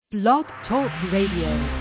Blog Talk Radio.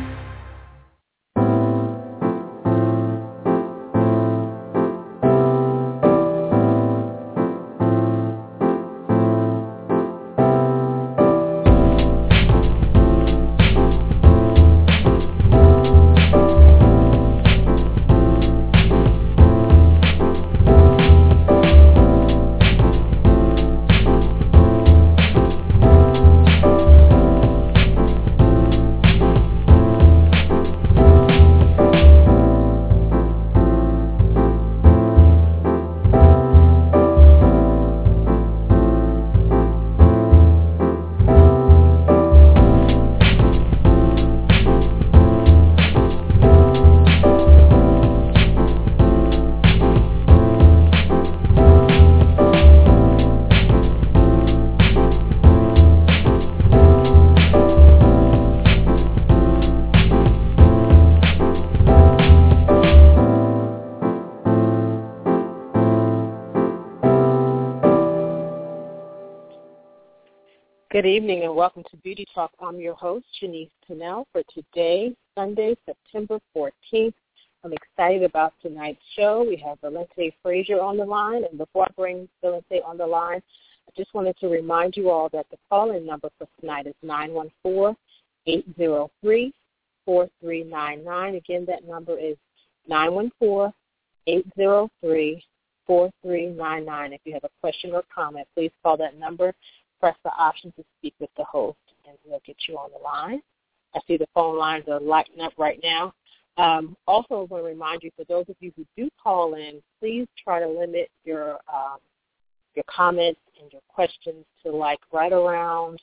Good evening and welcome to Beauty Talk. I'm your host, Janice Pinnell, for today, Sunday, September 14th. I'm excited about tonight's show. We have Valente Frazier on the line, and before I bring Valente on the line, I just wanted to remind you all that the call-in number for tonight is 914-803-4399. Again, that number is 914-803-4399. If you have a question or comment, please call that number. Press the option to speak with the host, and we'll get you on the line. I see the phone lines are lighting up right now. Also, I want to remind you, for those of you who do call in, please try to limit your comments and your questions to right around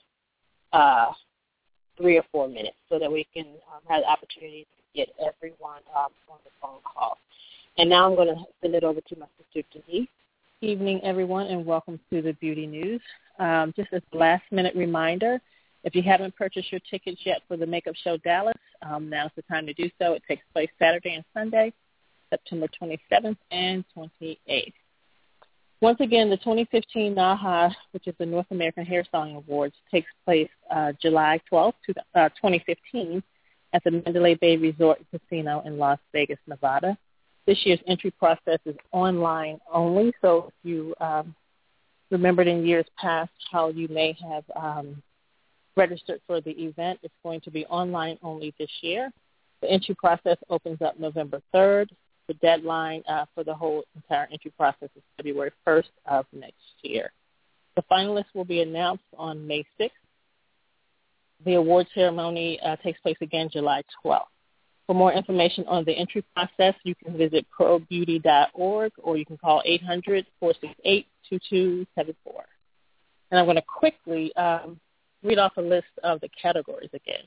3 or 4 minutes, so that we can have the opportunity to get everyone on the phone call. And now I'm going to send it over to my sister Denise. Evening, everyone, and welcome to the Beauty News. Just as a last-minute reminder, if you haven't purchased your tickets yet for the Makeup Show Dallas, now's the time to do so. It takes place Saturday and Sunday, September 27th and 28th. Once again, the 2015 NAHA, which is the North American Hairstyling Awards, takes place July 12th, 2015, at the Mandalay Bay Resort and Casino in Las Vegas, Nevada. This year's entry process is online only, so if you remembered in years past how you may have registered for the event, it's going to be online only this year. The entry process opens up November 3rd. The deadline for the whole entire entry process is February 1st of next year. The finalists will be announced on May 6th. The award ceremony takes place again July 12th. For more information on the entry process, you can visit probeauty.org, or you can call 800-468-2274. And I'm going to quickly read off a list of the categories again.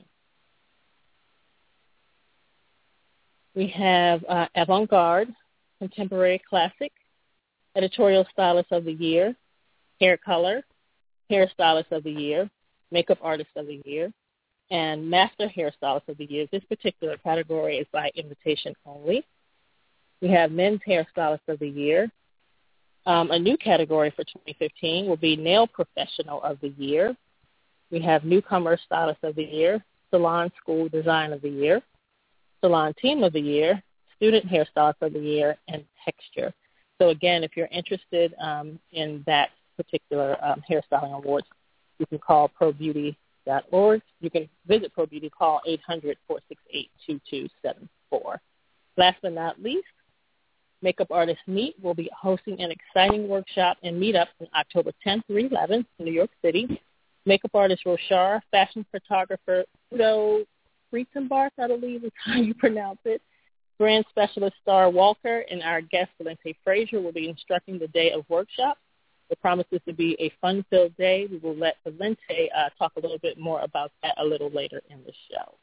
We have Avant-Garde, Contemporary Classic, Editorial Stylist of the Year, Hair Color, Hairstylist of the Year, Makeup Artist of the Year, and Master Hairstylist of the Year. This particular category is by invitation only. We have Men's Hairstylist of the Year. A new category for 2015 will be Nail Professional of the Year. We have Newcomer Stylist of the Year, Salon School Design of the Year, Salon Team of the Year, Student Hairstylist of the Year, and Texture. So again, if you're interested in that particular hairstyling awards, you can call ProBeauty.org. You can visit ProBeauty, call 800-468-2274. Last but not least, Makeup Artists Meet will be hosting an exciting workshop and meetup on October 10th through 11th in New York City. Makeup artist Roshar, fashion photographer Udo Friesenbach, I believe is how you pronounce it, brand specialist Star Walker, and our guest Valente Frazier will be instructing the day of workshop. It promises to be a fun-filled day. We will let Valente talk a little bit more about that a little later in the show.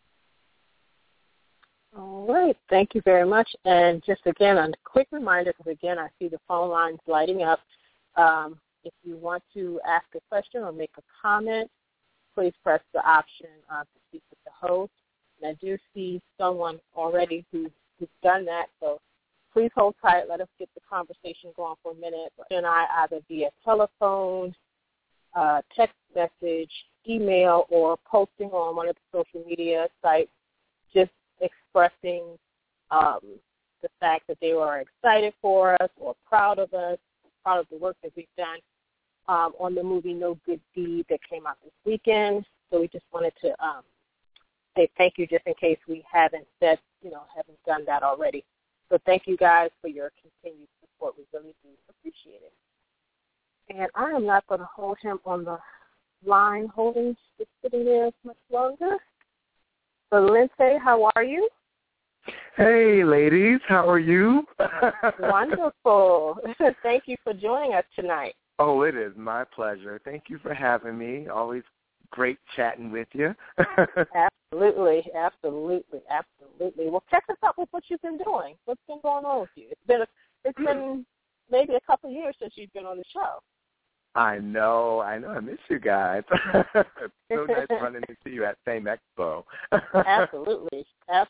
All right. Thank you very much. And just again, a quick reminder, because again, I see the phone lines lighting up. If you want to ask a question or make a comment, please press the option to speak with the host. And I do see someone already who's done that, so please hold tight. Let us get the conversation going for a minute. And I either via telephone, text message, email, or posting on one of the social media sites, just expressing the fact that they were excited for us or proud of us, proud of the work that we've done on the movie No Good Deed that came out this weekend. So we just wanted to say thank you just in case we haven't done that already. So thank you guys for your continued support. We really do appreciate it. And I am not going to hold him on the line just sitting there much longer. So Lindsay, how are you? Hey, ladies, how are you? Wonderful. Thank you for joining us tonight. Oh, it is my pleasure. Thank you for having me. Always great chatting with you. Absolutely. Well, catch us up with what you've been doing. What's been going on with you? It's been maybe a couple of years since you've been on the show. I know. I miss you guys. It's so nice running into you at Fame Expo. Absolutely.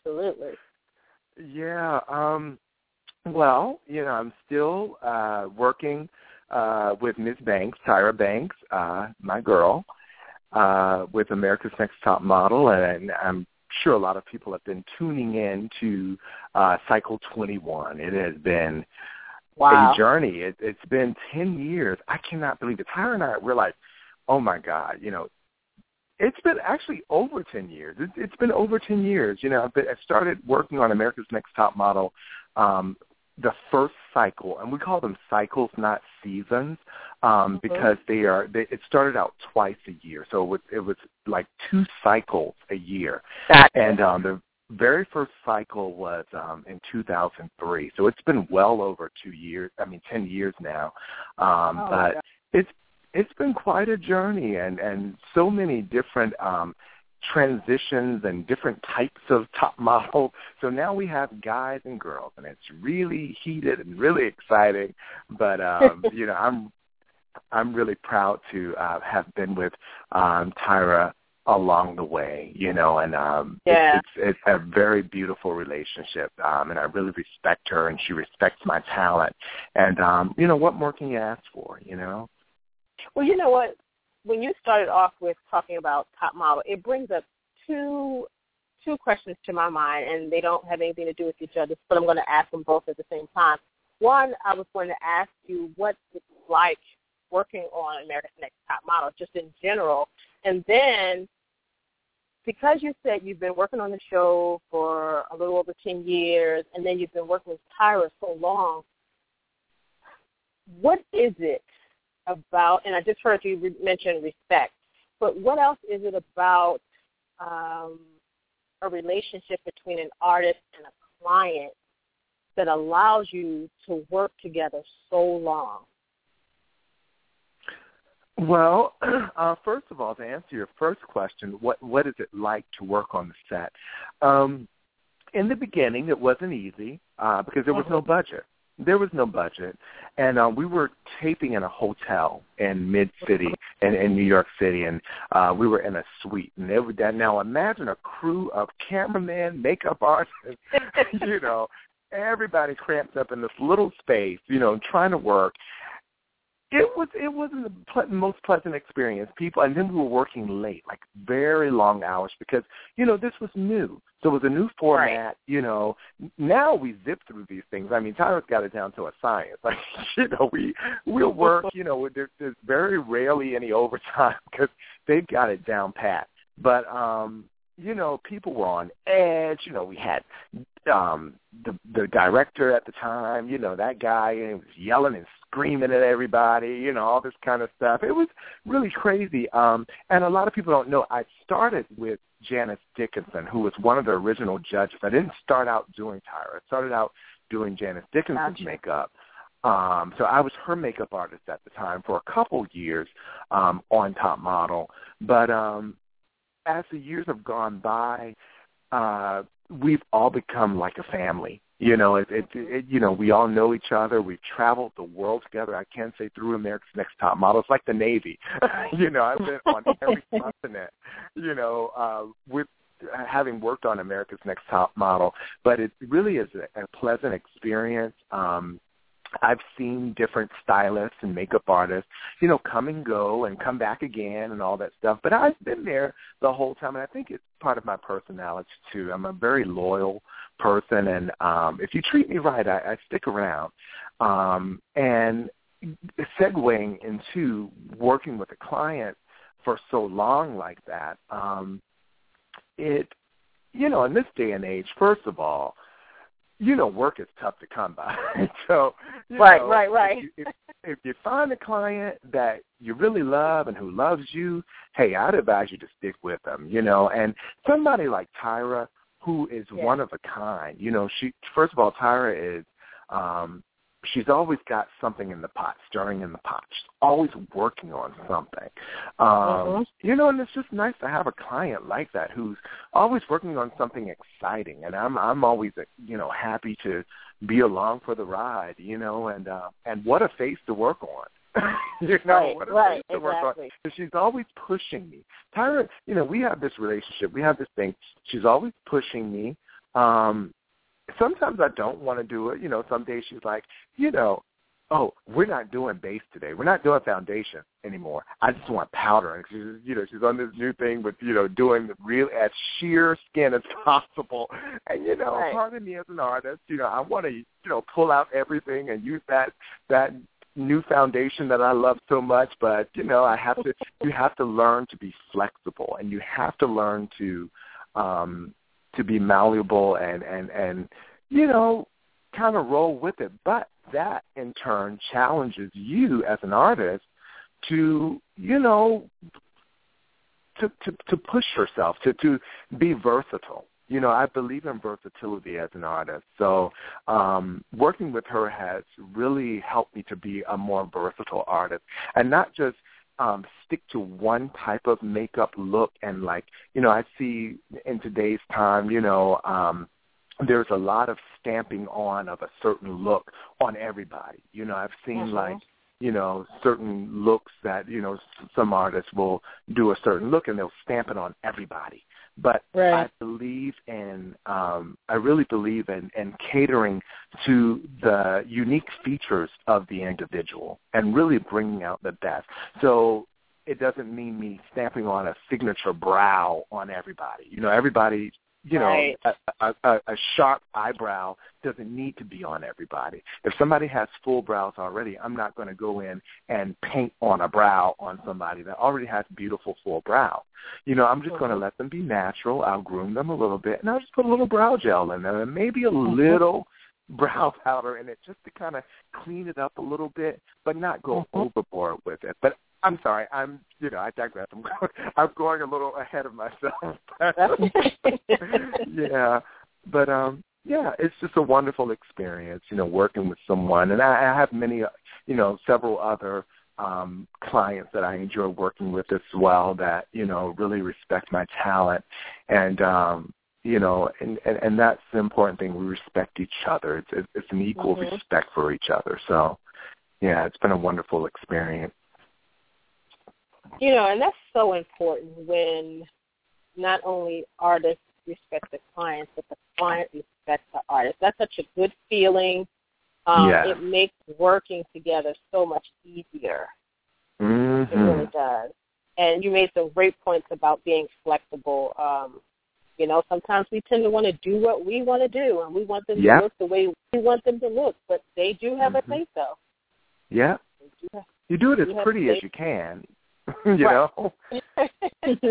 Yeah. Well, I'm still working with Ms. Banks, Tyra Banks, my girl, with America's Next Top Model, and I'm sure a lot of people have been tuning in to Cycle 21. It has been a journey. It's been 10 years. I cannot believe it. Tyra and I realized, oh, my God, it's been actually over 10 years. It's been over 10 years. I started working on America's Next Top Model the first cycle, and we call them cycles, not seasons, because it started out twice a year. So it was like 2 cycles a year. And the very first cycle was in 2003. So it's been well over 10 years now. But it's been quite a journey and so many different transitions and different types of top models. So now we have guys and girls, and it's really heated and really exciting. But I'm really proud to have been with Tyra along the way, and it's a very beautiful relationship, and I really respect her, and she respects my talent. And what more can you ask for? Well, you know what? When you started off with talking about top model, it brings up two questions to my mind, and they don't have anything to do with each other, but I'm going to ask them both at the same time. One, I was going to ask you what it's like working on America's Next Top Model, just in general. And then, because you said you've been working on the show for a little over 10 years, and then you've been working with Tyra so long, what is it about, and I just heard you mention respect, but what else is it about a relationship between an artist and a client that allows you to work together so long? Well, first of all, to answer your first question, what is it like to work on the set? In the beginning, it wasn't easy because there was no budget. There was no budget, and we were taping in a hotel in Mid-City in New York City, and we were in a suite. And now imagine a crew of cameramen, makeup artists, everybody cramped up in this little space, trying to work. It wasn't the most pleasant experience. And then we were working late, like very long hours, because this was new. So it was a new format. Right. Now we zip through these things. I mean, Tyra's got it down to a science. Like, we'll work. There's very rarely any overtime because they've got it down pat. But people were on edge. We had the director at the time. That guy, and he was yelling and screaming at everybody, all this kind of stuff. It was really crazy. And a lot of people don't know, I started with Janice Dickinson, who was one of the original judges. I didn't start out doing Tyra. I started out doing Janice Dickinson's makeup. So I was her makeup artist at the time for a couple years on Top Model. But as the years have gone by, we've all become like a family. We all know each other. We've traveled the world together. I can say through America's Next Top Model. It's like the Navy. I've been on every continent, with having worked on America's Next Top Model. But it really is a pleasant experience. I've seen different stylists and makeup artists, come and go and come back again and all that stuff. But I've been there the whole time, and I think it's part of my personality, too. I'm a very loyal person, and if you treat me right, I stick around. And segueing into working with a client for so long like that, in this day and age, first of all, work is tough to come by. So, right. If you find a client that you really love and who loves you, hey, I'd advise you to stick with them, And somebody like Tyra, who is one of a kind, first of all, Tyra is, she's always got something in the pot, stirring in the pot. She's always working on something. And it's just nice to have a client like that who's always working on something exciting. And I'm always, happy to be along for the ride, and what a face to work on. What a face to work on. Because she's always pushing me. Tyra, we have this relationship. We have this thing. She's always pushing me. Sometimes I don't want to do it. Some days she's like, oh, we're not doing base today. We're not doing foundation anymore. I just want powder. And she's on this new thing with, doing real as sheer skin as possible. And, part of me as an artist, I want to, pull out everything and use that new foundation that I love so much. But, you have to learn to be flexible, and you have to learn to be malleable and kind of roll with it. But that, in turn, challenges you as an artist to, to push yourself, to be versatile. I believe in versatility as an artist. So working with her has really helped me to be a more versatile artist and not just stick to one type of makeup look. And I see in today's time, there's a lot of stamping on of a certain look on everybody. I've seen certain looks that, some artists will do a certain look and they'll stamp it on everybody. But I believe in, I really believe in catering to the unique features of the individual and really bringing out the best. So it doesn't mean me stamping on a signature brow on everybody. Everybody, a sharp eyebrow doesn't need to be on everybody. If somebody has full brows already, I'm not going to go in and paint on a brow on somebody that already has beautiful full brow. I'm just going to let them be natural. I'll groom them a little bit, and I'll just put a little brow gel in there and maybe a little brow powder in it just to kind of clean it up a little bit, but not go overboard with it. But I'm sorry. I digress. I'm going a little ahead of myself. It's just a wonderful experience, working with someone. And I have many, several other clients that I enjoy working with as well that, really respect my talent. And, and that's the important thing. We respect each other. It's an equal respect for each other. So, it's been a wonderful experience. And that's so important when not only artists respect the clients, but the client respects the artist. That's such a good feeling. It makes working together so much easier. It really does. And you made some great points about being flexible. Sometimes we tend to want to do what we want to do, and we want them to look the way we want them to look, but they do have a say-so. Yeah. You do it as pretty as you can. know, and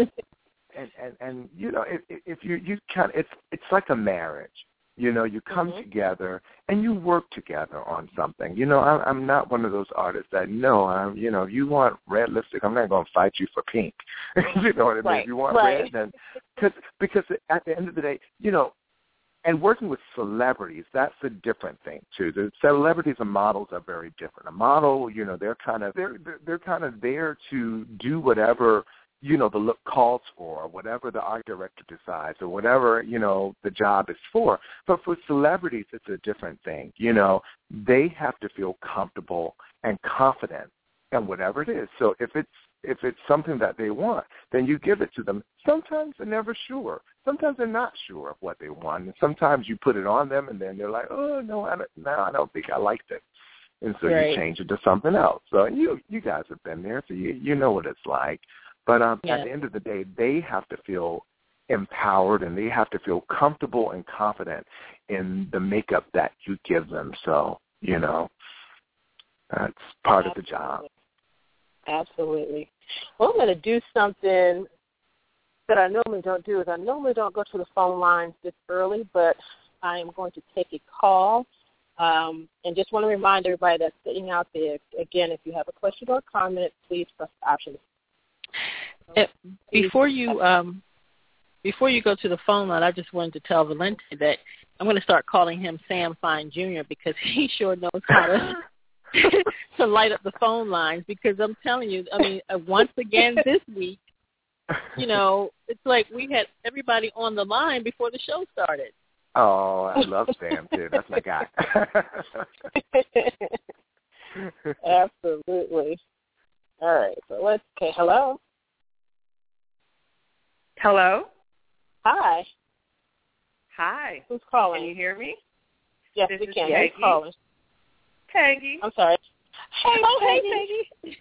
if you kind of, it's like a marriage. You come together and you work together on something. I'm not one of those artists that if you want red lipstick, I'm not going to fight you for pink. You know what I mean? If you want red, then because at the end of the day, and working with celebrities, that's a different thing too. The celebrities and models are very different. A model, they're kind of there to do whatever the look calls for, or whatever the art director decides, or whatever the job is for. But for celebrities, it's a different thing. They have to feel comfortable and confident in whatever it is. So if it's something that they want, then you give it to them. Sometimes they're never sure. Sometimes they're not sure of what they want. And sometimes you put it on them, and then they're like, oh, no, I don't think I liked it. And so Right. you change it to something else. So you guys have been there, so you know what it's like. But at the end of the day, they have to feel empowered and they have to feel comfortable and confident in the makeup that you give them. So, that's part of the job. Absolutely. Well, I'm going to do something that I normally don't do. I normally don't go to the phone lines this early, but I am going to take a call. And just want to remind everybody that's sitting out there, again, if you have a question or a comment, please press the option. Before you go to the phone line, I just wanted to tell Valente that I'm going to start calling him Sam Fine Jr. because he sure knows how to light up the phone lines. Because I'm telling you, once again this week, it's like we had everybody on the line before the show started. Oh, I love Sam, too. That's my guy. Absolutely. All right. So hello? Hello? Hi. Hi. Who's calling? Can you hear me? Yes, this we is can. Peggy. Who's calling? Peggy. I'm sorry. Hey, Peggy.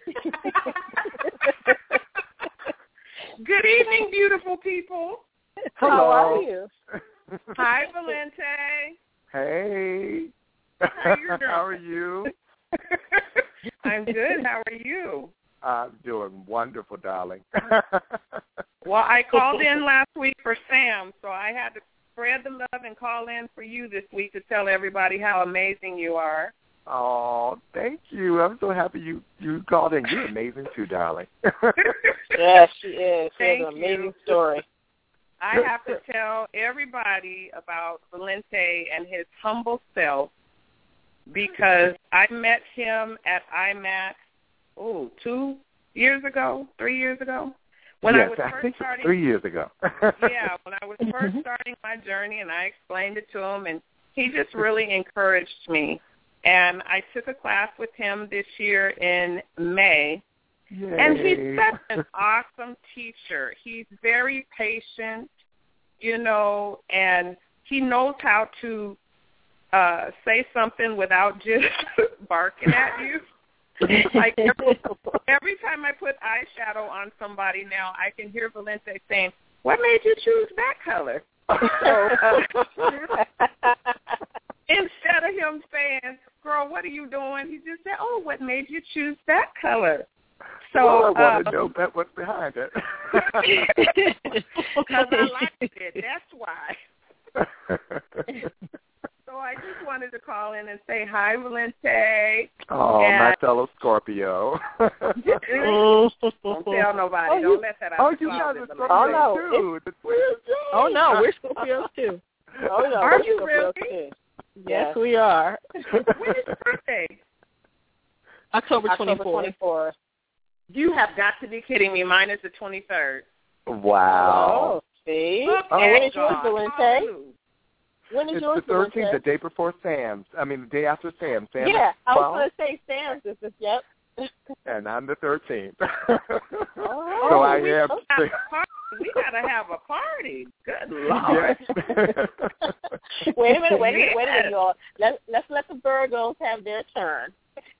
Good evening, beautiful people. Hello. How are you? Hi, Valente. Hey. How you doing? How are you? I'm good. How are you? I'm doing wonderful, darling. Well, I called in last week for Sam, so I had to spread the love and call in for you this week to tell everybody how amazing you are. Oh, thank you. I'm so happy you called in. You're amazing, too, darling. Yes, she is. She has Thank an amazing you. story. I have to tell everybody about Valente and his humble self because I met him at IMAX, 3 years ago. When yes, I was I first think starting, 3 years ago. yeah, when I was first starting my journey, and I explained it to him, and he just really encouraged me. And I took a class with him this year in May, Yay. and he's such an awesome teacher. He's very patient, and he knows how to say something without just barking at you. Like every time I put eyeshadow on somebody now, I can hear Valente saying, "What made you choose that color?" Instead of him saying, "Girl, what are you doing?" he just said, "Oh, what made you choose that color?" So I want to know what's behind it. Because I liked it. That's why. So I just wanted to call in and say hi, Valente. Oh, my fellow Scorpio. Don't tell nobody. Don't let that out. You guys are Valente. Scorpios, too. The twins, too. Oh, no, we're Scorpios, too. Oh, no. Are we're you Scorpios, really? too. Yes, we are. When is your birthday? October 24th. You have got to be kidding me. Mine is the 23rd. Wow. Oh, see? Look And at when is yours, God. Valente? When is It's yours, the 13th, Valente? the day before Sam's. The day after Sam's. Sam Yeah, is I 12, was going to say Sam's. Yep. and I'm the 13th. Oh, So I we am. We got to have a party. Good Lord. Yes. Wait a minute, y'all. Let's let the Virgos have their turn.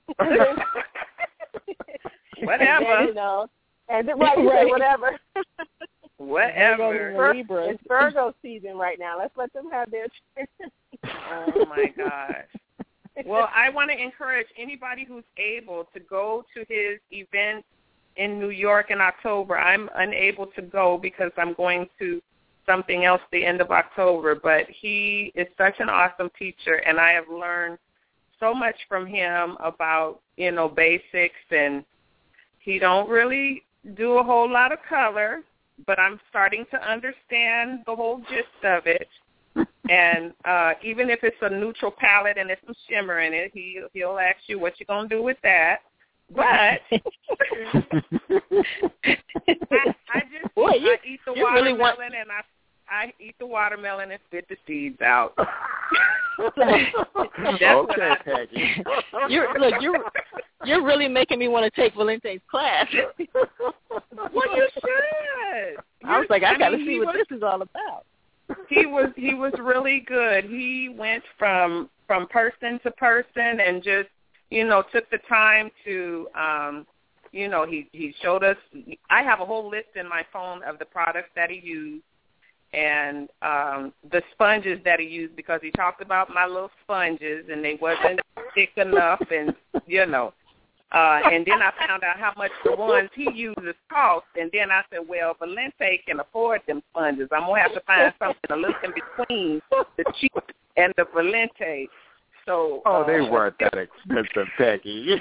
Whatever. And then, whatever. Whatever. It's Virgo season right now. Let's let them have their turn. Oh, my gosh. Well, I want to encourage anybody who's able to go to his event in New York in October. I'm unable to go because I'm going to something else the end of October, but he is such an awesome teacher, and I have learned so much from him about, basics, and he don't really do a whole lot of color, but I'm starting to understand the whole gist of it. And even if it's a neutral palette and there's some shimmer in it, he'll ask you what you're going to do with that. But I eat the watermelon and I eat the watermelon and spit the seeds out. Okay, Peggy. You're really making me want to take Valente's class. Well, you should. I was like, I got to see what this is all about. He was really good. He went from person to person and just took the time to, he showed us. I have a whole list in my phone of the products that he used and the sponges that he used, because he talked about my little sponges and they wasn't thick enough, and and then I found out how much the ones he uses cost, and then I said, well, Valente can afford them sponges. I'm going to have to find something a little in between the cheap and the Valente. So, they weren't that expensive, Peggy.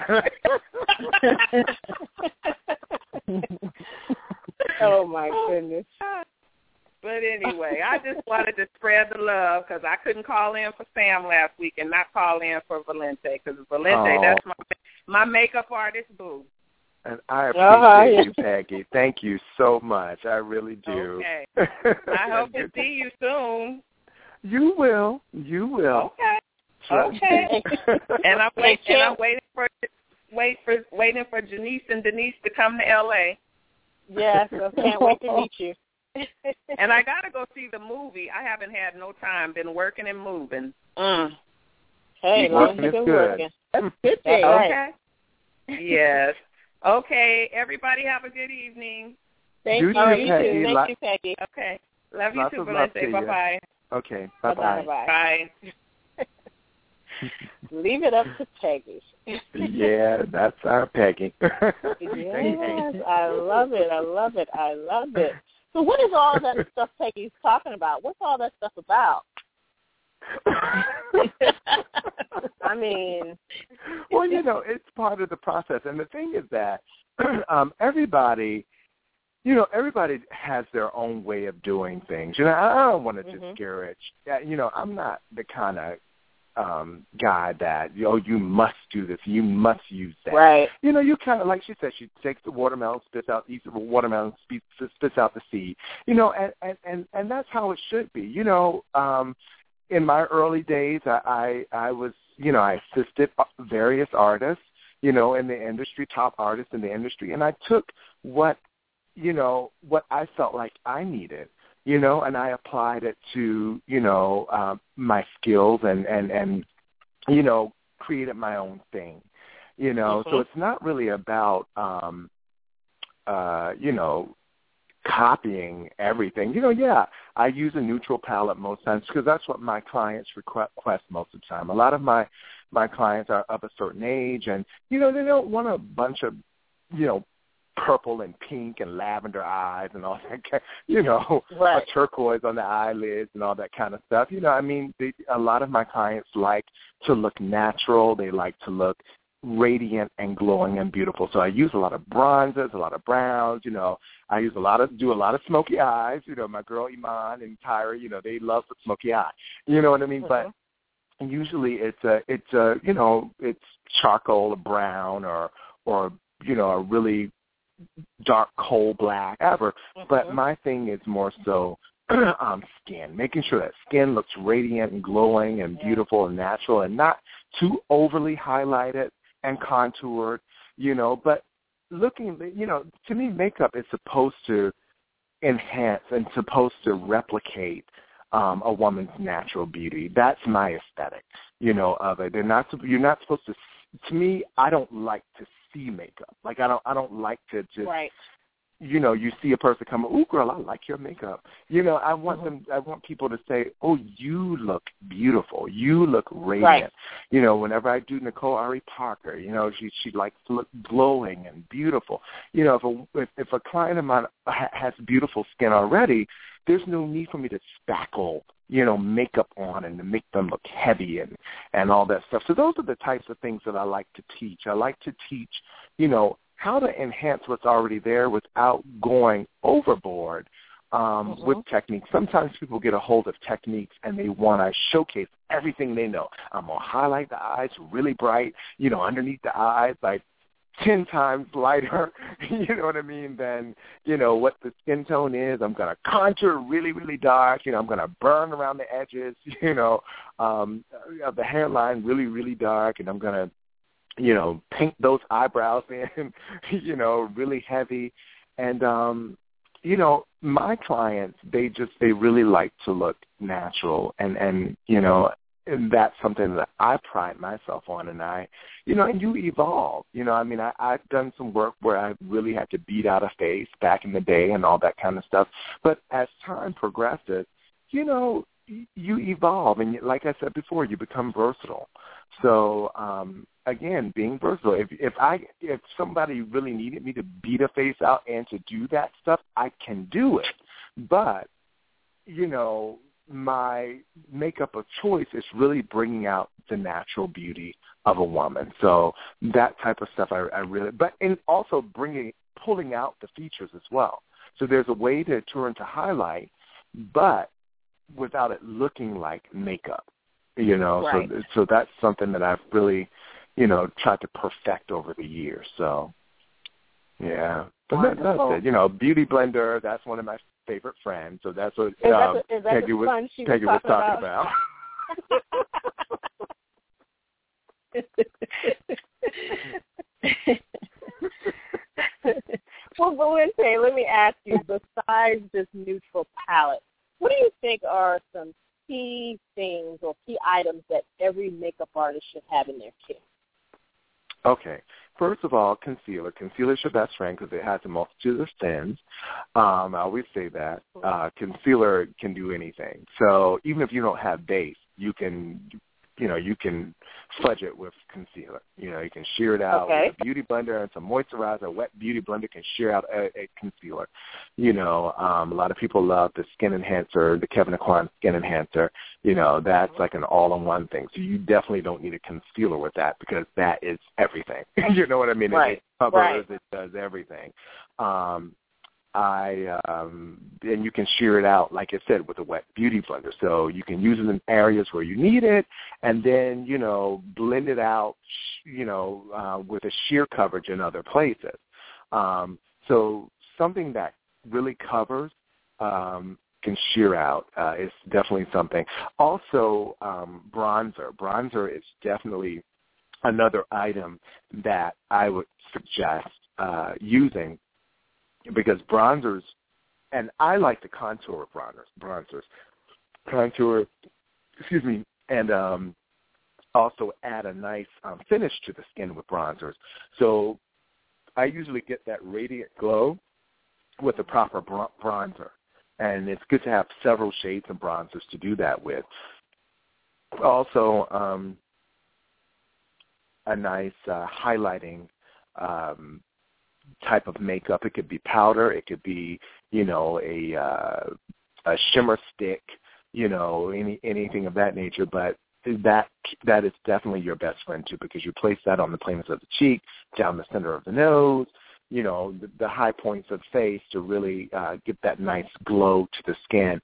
Oh, my goodness. But anyway, I just wanted to spread the love because I couldn't call in for Sam last week and not call in for Valente, because Valente, that's my makeup artist, boo. And I appreciate you, Peggy. Thank you so much. I really do. Okay. I hope to see you soon. You will. You will. Okay. Okay. And I'm waiting for Janice and Denise to come to L.A. Yes, I can't wait to meet you. And I got to go see the movie. I haven't had no time. Been working and moving. Hey, long as you've been working. That's a good thing. Okay. Yes. Okay. Everybody have a good evening. Thank you. You too, Peggy. Thank you, Peggy. Okay. Love you Lots too, of love to Valente. Bye-bye. you. Okay. Bye-bye. Bye. Leave it up to Peggy. Yeah, that's our Peggy. Yes, I love it. I love it. I love it. So what is all that stuff Peggy's talking about? What's all that stuff about? I mean, well, it's part of the process. And the thing is that everybody has their own way of doing things. I don't want to discourage. I'm not the kind of guy that, you must do this, you must use that. Right. You kind of, like she said, she takes the watermelon, spits out the seed, and that's how it should be. In my early days, I was, I assisted various artists, in the industry, top artists in the industry, and I took what I felt like I needed, and I applied it to, my skills and created my own thing, So it's not really about, copying everything. I use a neutral palette most times because that's what my clients request most of the time. A lot of my clients are of a certain age, and, they don't want a bunch of, purple and pink and lavender eyes and all that, right. A turquoise on the eyelids and all that kind of stuff. A lot of my clients like to look natural. They like to look radiant and glowing and beautiful. So I use a lot of bronzes, a lot of browns. I use do a lot of smoky eyes. My girl Iman and Tyra, they love the smoky eye. You know what I mean? But usually it's charcoal or brown or a really dark coal black, ever. But my thing is more so skin, making sure that skin looks radiant and glowing and beautiful and natural and not too overly highlighted and contoured, but looking, to me, makeup is supposed to enhance and supposed to replicate a woman's natural beauty. That's my aesthetic, of it. You're not supposed to me, I don't like to see makeup. Like I don't like to just you see a person come, "Ooh, girl, I like your makeup." I want people to say, "Oh, you look beautiful. You look radiant." Right. Whenever I do Nicole Ari Parker, she likes to look glowing and beautiful. If a client of mine has beautiful skin already, there's no need for me to spackle makeup on and to make them look heavy and all that stuff. So those are the types of things that I like to teach. I like to teach, how to enhance what's already there without going overboard with techniques. Sometimes people get a hold of techniques and they want to showcase everything they know. I'm going to highlight the eyes really bright, underneath the eyes, like 10 times lighter, you know what I mean, than, what the skin tone is. I'm going to contour really, really dark. I'm going to burn around the edges, of the hairline really, really dark, and I'm going to, paint those eyebrows in, really heavy. And, my clients, they really like to look natural. And and that's something that I pride myself on, and and you evolve. I've done some work where I really had to beat out a face back in the day and all that kind of stuff. But as time progresses, you evolve, and like I said before, you become versatile. So again, being versatile. If somebody really needed me to beat a face out and to do that stuff, I can do it. But my makeup of choice is really bringing out the natural beauty of a woman. So that type of stuff I really, and also pulling out the features as well. So there's a way to turn to highlight, but without it looking like makeup, Right. So that's something that I've really, tried to perfect over the years. So, yeah. But that's it. Beauty Blender, that's one of my favorite friends. So that's what Peggy was talking about. Well, Valente, let me ask you, besides this neutral palette, what do you think are some key things or key items that every makeup artist should have in their kit? Okay. First of all, concealer. Concealer is your best friend because it has a multitude of sins. I always say that. Concealer can do anything. So even if you don't have base, you can fudge it with concealer. You can shear it out with a beauty blender and some moisturizer. A wet beauty blender can shear out a concealer. A lot of people love the skin enhancer, the Kevyn Aucoin skin enhancer. That's like an all-in-one thing. So you definitely don't need a concealer with that because that is everything. You know what I mean? Right. It covers, it does everything. And you can shear it out, like I said, with a wet beauty blender. So you can use it in areas where you need it, and then blend it out, with a sheer coverage in other places. So something that really covers can sheer out is definitely something. Also, bronzer. Bronzer is definitely another item that I would suggest using. Because bronzers, and I like the contour of bronzers. Contour, and also add a nice finish to the skin with bronzers. So I usually get that radiant glow with the proper bronzer. And it's good to have several shades of bronzers to do that with. Also, a nice highlighting type of makeup. It could be powder. It could be, a shimmer stick, anything of that nature. But that is definitely your best friend too, because you place that on the planes of the cheek, down the center of the nose, the high points of the face to really give that nice glow to the skin.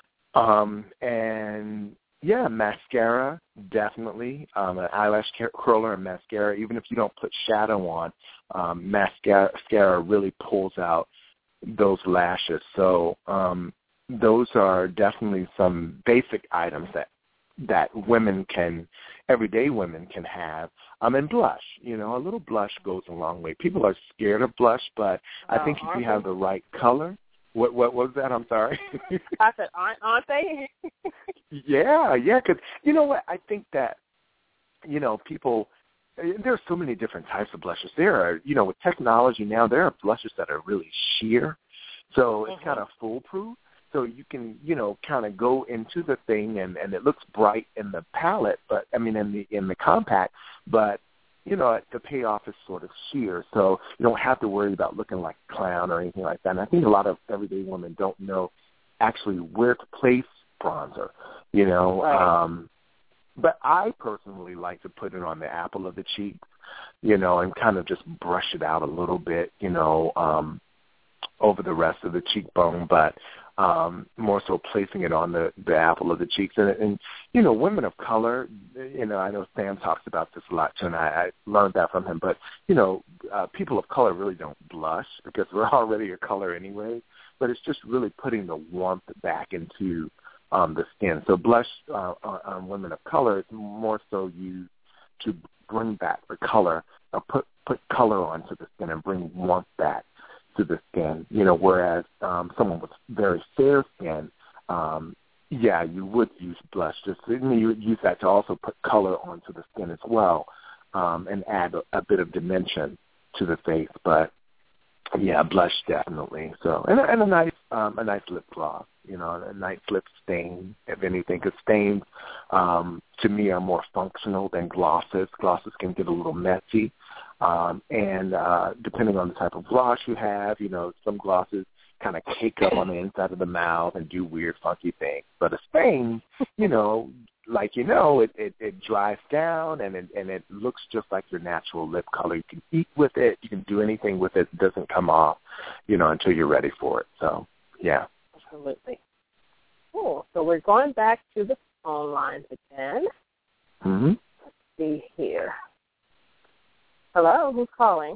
And yeah, mascara, definitely. An eyelash curler and mascara, even if you don't put shadow on, mascara really pulls out those lashes. So those are definitely some basic items that everyday women can have. And blush, a little blush goes a long way. People are scared of blush, but I think if you have the right color. What was that? I'm sorry. I said, aren't they? Yeah, because you know what? I think that, people, there are so many different types of blushes. There are, with technology now, there are blushes that are really sheer, so it's kind of foolproof. So you can, kind of go into the thing and it looks bright in the palette, but in the compact, but the payoff is sort of sheer, so you don't have to worry about looking like a clown or anything like that. And I think a lot of everyday women don't know actually where to place bronzer, Right. But I personally like to put it on the apple of the cheek, and kind of just brush it out a little bit, over the rest of the cheekbone, but more so placing it on the apple of the cheeks. And women of color, I know Sam talks about this a lot too, and I learned that from him, but, people of color really don't blush because we're already a color anyway, but it's just really putting the warmth back into the skin. So blush on women of color is more so used to bring back the color, put color onto the skin and bring warmth back to the skin, whereas someone with very fair skin, yeah, you would use blush. You would use that to also put color onto the skin as well, and add a bit of dimension to the face. But yeah, blush definitely. So and a nice lip gloss, a nice lip stain, if anything, because stains to me are more functional than glosses. Glosses can get a little messy, and depending on the type of gloss you have, some glosses kind of cake up on the inside of the mouth and do weird, funky things. But a stain, it dries down and it looks just like your natural lip color. You can eat with it. You can do anything with it. It doesn't come off, until you're ready for it. So, yeah. Absolutely. Cool. So we're going back to the phone lines again. Mm-hmm. Let's see here. Hello, who's calling?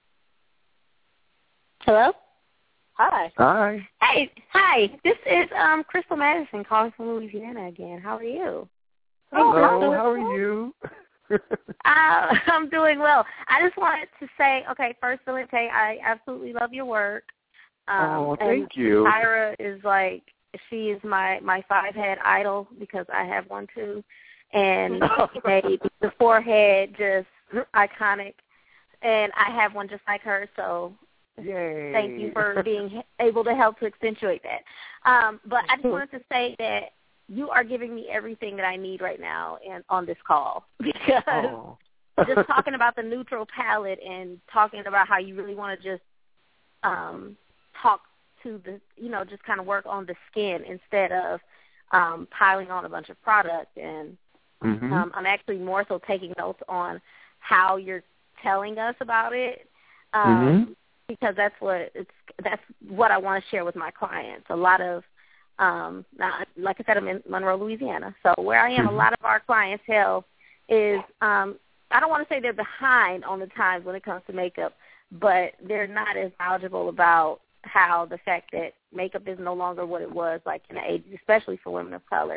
Hello? Hi. Hi. Hey, hi. This is Crystal Madison calling from Louisiana again. How are you? Hello, how are you? I'm doing well. I just wanted to say, okay, first, Valente, I absolutely love your work. Thank you. Tyra is she is my five-head idol because I have one too. And she made the forehead just iconic. And I have one just like her, so yay. Thank you for being able to help to accentuate that. But I just wanted to say that you are giving me everything that I need right now on this call because just talking about the neutral palette and talking about how you really want to just talk to the, just kind of work on the skin instead of piling on a bunch of product. And I'm actually more so taking notes on how you're telling us about it. Because that's what I want to share with my clients. A lot of, like I said, I'm in Monroe, Louisiana. So where I am, a lot of our clientele is, I don't want to say they're behind on the times when it comes to makeup, but they're not as knowledgeable about how the fact that makeup is no longer what it was like in the 80s, especially for women of color.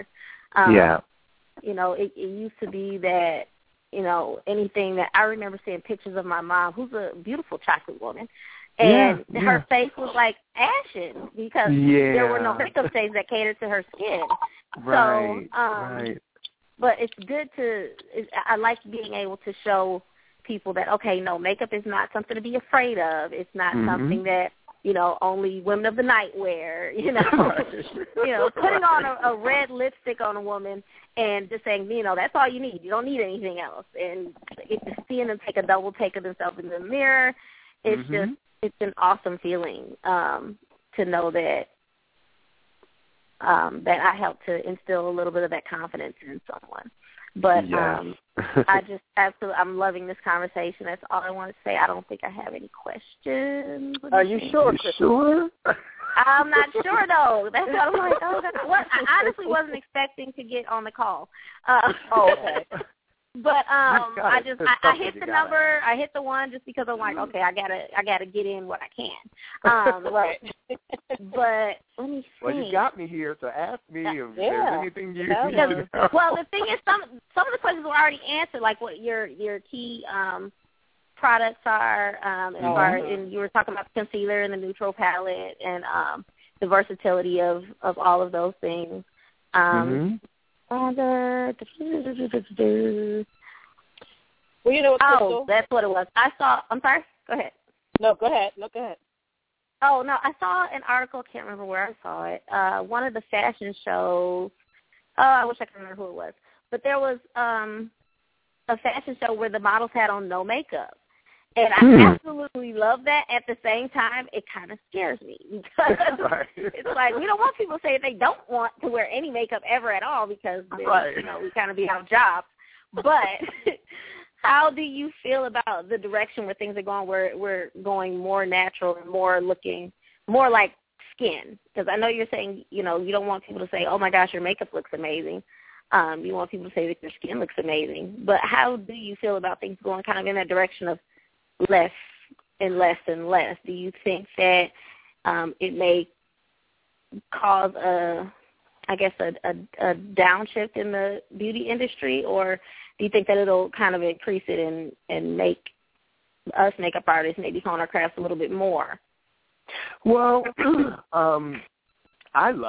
It used to be that, anything that I remember seeing pictures of my mom, who's a beautiful chocolate woman, and her face was like ashen because there were no makeup shades that catered to her skin. Right, right. But it's good I like being able to show people that, okay, no, makeup is not something to be afraid of. It's not something that, only women of the night wear, putting on a red lipstick on a woman and just saying, that's all you need. You don't need anything else. And seeing them take a double take of themselves in the mirror, it's an awesome feeling to know that that I helped to instill a little bit of that confidence in someone. But I just I'm loving this conversation. That's all I want to say. I don't think I have any questions. Are you sure? Sure? I'm not sure though. That's what I'm like. Oh, I honestly wasn't expecting to get on the call. Okay. But I hit the number. I hit the one just because I'm like, okay, I gotta get in what I can. Right. But let me see. Well, you got me here, so ask me if there's anything you need to know. Well, the thing is, some of the questions were already answered, like what your key products are, and you were talking about the concealer and the neutral palette and the versatility of all of those things. Well, Crystal? That's what it was. I'm sorry? Go ahead. No, go ahead. Oh, no, I saw an article. I can't remember where I saw it. One of the fashion shows. Oh, I wish I could remember who it was. But there was a fashion show where the models had on no makeup. And I absolutely love that. At the same time, it kind of scares me because it's like we don't want people to say they don't want to wear any makeup ever at all because we kind of be out of jobs. But how do you feel about the direction where things are going, where we're going more natural and more looking more like skin? Because I know you're saying, you don't want people to say, oh, my gosh, your makeup looks amazing. You want people to say that your skin looks amazing. But how do you feel about things going kind of in that direction of less and less and less? Do you think that it may cause a downshift in the beauty industry, or do you think that it'll kind of increase it and make us makeup artists maybe hone our crafts a little bit more? Well, I love it.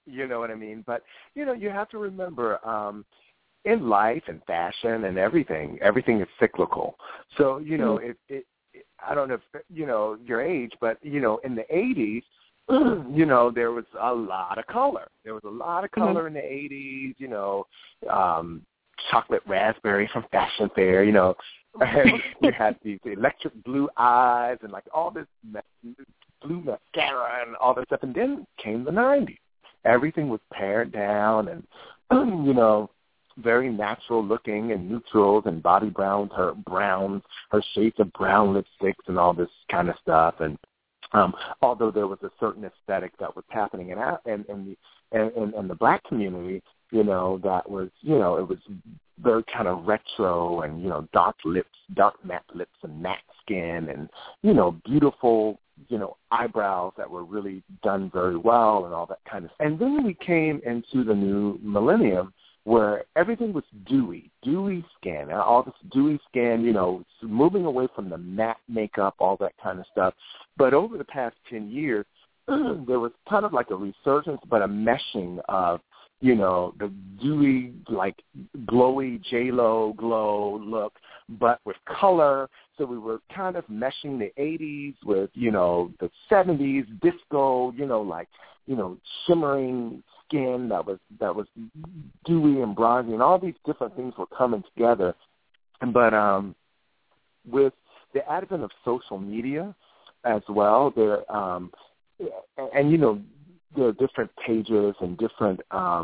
You know what I mean? But, you know, you have to remember, in life and fashion and everything is cyclical. So, you know, I don't know if, you know, your age, but, you know, in the 80s, you know, there was a lot of color. There was a lot of color in the 80s, you know, chocolate raspberry from Fashion Fair, you know, and you had these electric blue eyes and like all this blue mascara and all that stuff. And then came the 90s. Everything was pared down and, you know, very natural looking and neutrals and body browns, her shades of brown lipsticks and all this kind of stuff. And although there was a certain aesthetic that was happening in the black community, you know, that was, you know, it was very kind of retro and, you know, dark matte lips and matte skin and, you know, beautiful, you know, eyebrows that were really done very well and all that kind of stuff. And then we came into the new millennium where everything was dewy skin, and all this dewy skin, you know, moving away from the matte makeup, all that kind of stuff. But over the past 10 years, there was kind of like a resurgence, but a meshing of, you know, the dewy, like glowy J-Lo glow look, but with color. So we were kind of meshing the 80s with, you know, the 70s disco, you know, like, you know, shimmering skin that was dewy and bronzy, and all these different things were coming together. But with the advent of social media as well, there and you know, there are different pages and different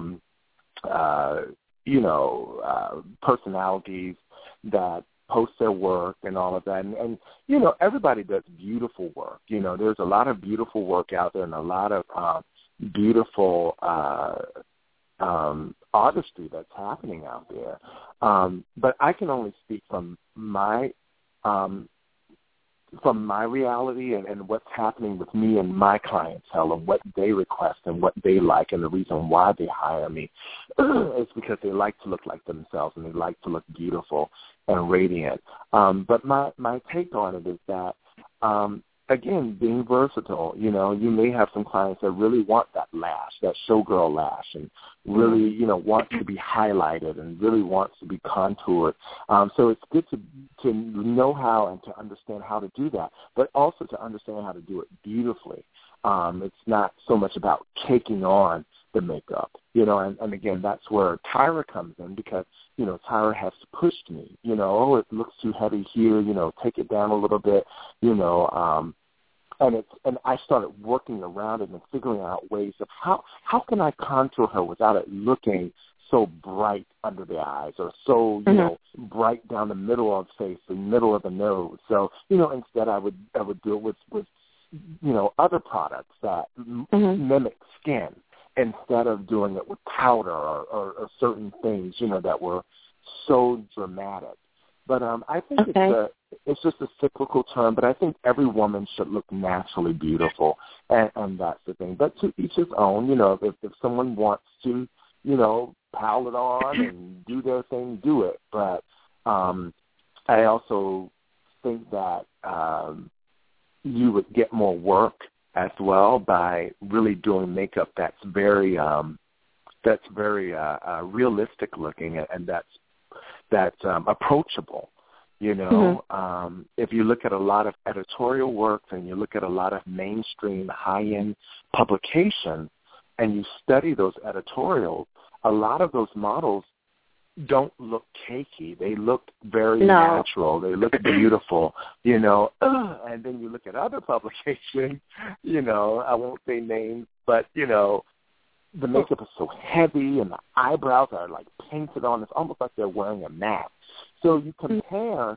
you know, personalities that post their work and all of that. And, you know, everybody does beautiful work. You know, there's a lot of beautiful work out there and a lot of beautiful artistry that's happening out there. But I can only speak from my reality and what's happening with me and my clientele and what they request and what they like, and the reason why they hire me is because they like to look like themselves and they like to look beautiful and radiant. But my take on it is that, again, being versatile, you know, you may have some clients that really want that lash, that showgirl lash, and really, you know, want to be highlighted and really wants to be contoured. So it's good to know how and to understand how to do that, but also to understand how to do it beautifully. It's not so much about taking on the makeup, you know, and again, that's where Tyra comes in, because, you know, Tyra has pushed me, you know, oh, it looks too heavy here, you know, take it down a little bit, you know, and I started working around it and figuring out ways of how can I contour her without it looking so bright under the eyes or so, you know, bright down the middle of the face, the middle of the nose. So, you know, instead I would do it with you know, other products that mimic skin, instead of doing it with powder or certain things, you know, that were so dramatic. But I think it's just a cyclical term, but I think every woman should look naturally beautiful, and that's the thing. But to each his own, you know, if someone wants to, you know, pile it on and do their thing, do it. But I also think that you would get more work as well by really doing makeup that's very realistic looking, and that's approachable. You know, if you look at a lot of editorial work and you look at a lot of mainstream high-end publications and you study those editorials, a lot of those models don't look cakey. They look very natural. They look beautiful, you know. And then you look at other publications, you know, I won't say names, but, you know, the makeup is so heavy and the eyebrows are like painted on. It's almost like they're wearing a mask. So you compare,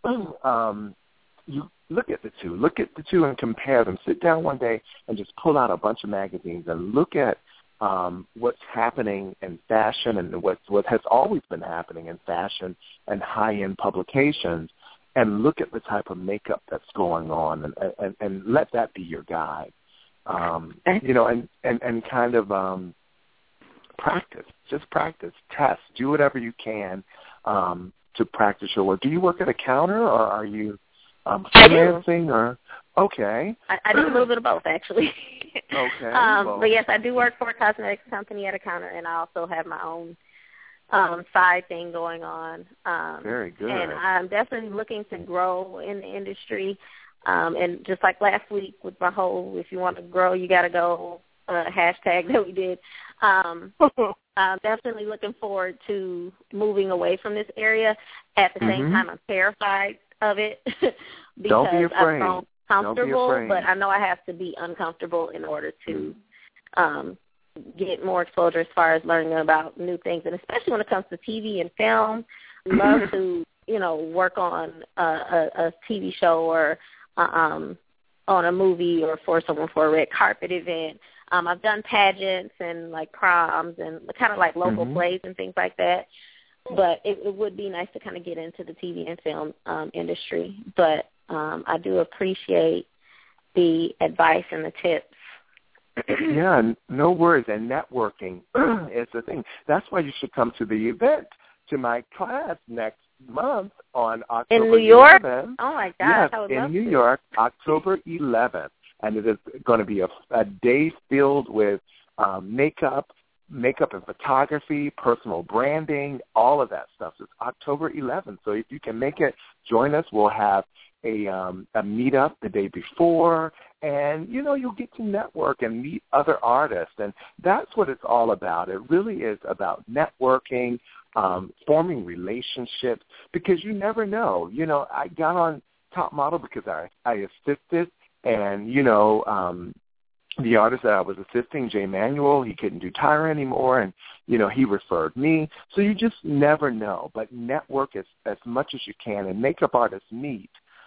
you look at the two and compare them. Sit down one day and just pull out a bunch of magazines and look at what's happening in fashion and what has always been happening in fashion and high-end publications, and look at the type of makeup that's going on, and let that be your guide. You know, and kind of practice, test, do whatever you can to practice your work. Do you work at a counter, or are you freelancing? Or okay, I do a little bit of both, actually. Okay. But yes, I do work for a cosmetics company at a counter, and I also have my own side thing going on. Very good. And I'm definitely looking to grow in the industry. And just like last week with my whole, if you want to grow, you got to go hashtag that we did. I'm definitely looking forward to moving away from this area. At the same time, I'm terrified of it because Don't be afraid. I'm comfortable, but I know I have to be uncomfortable in order to get more exposure as far as learning about new things, and especially when it comes to TV and film. Love to, work on a TV show or on a movie or for someone for a red carpet event. I've done pageants and like proms and kind of like local plays and things like that. But it would be nice to kind of get into the TV and film industry. But I do appreciate the advice and the tips. Yeah, no worries. And networking is the thing. That's why you should come to the event, to my class next month on October 11th. In New York? Oh, my gosh. Yes, I would in love New to. York, October 11th. And it is going to be a day filled with makeup and photography, personal branding, all of that stuff. So it's October 11th. So if you can make it, join us. We'll have a meetup the day before, and, you'll get to network and meet other artists. And that's what it's all about. It really is about networking, forming relationships, because you never know. I got on Top Model because I assisted, and, the artist that I was assisting, Jay Manuel, he couldn't do Tyra anymore, and, he referred me. So you just never know. But network as much as you can, and Makeup Artists Meet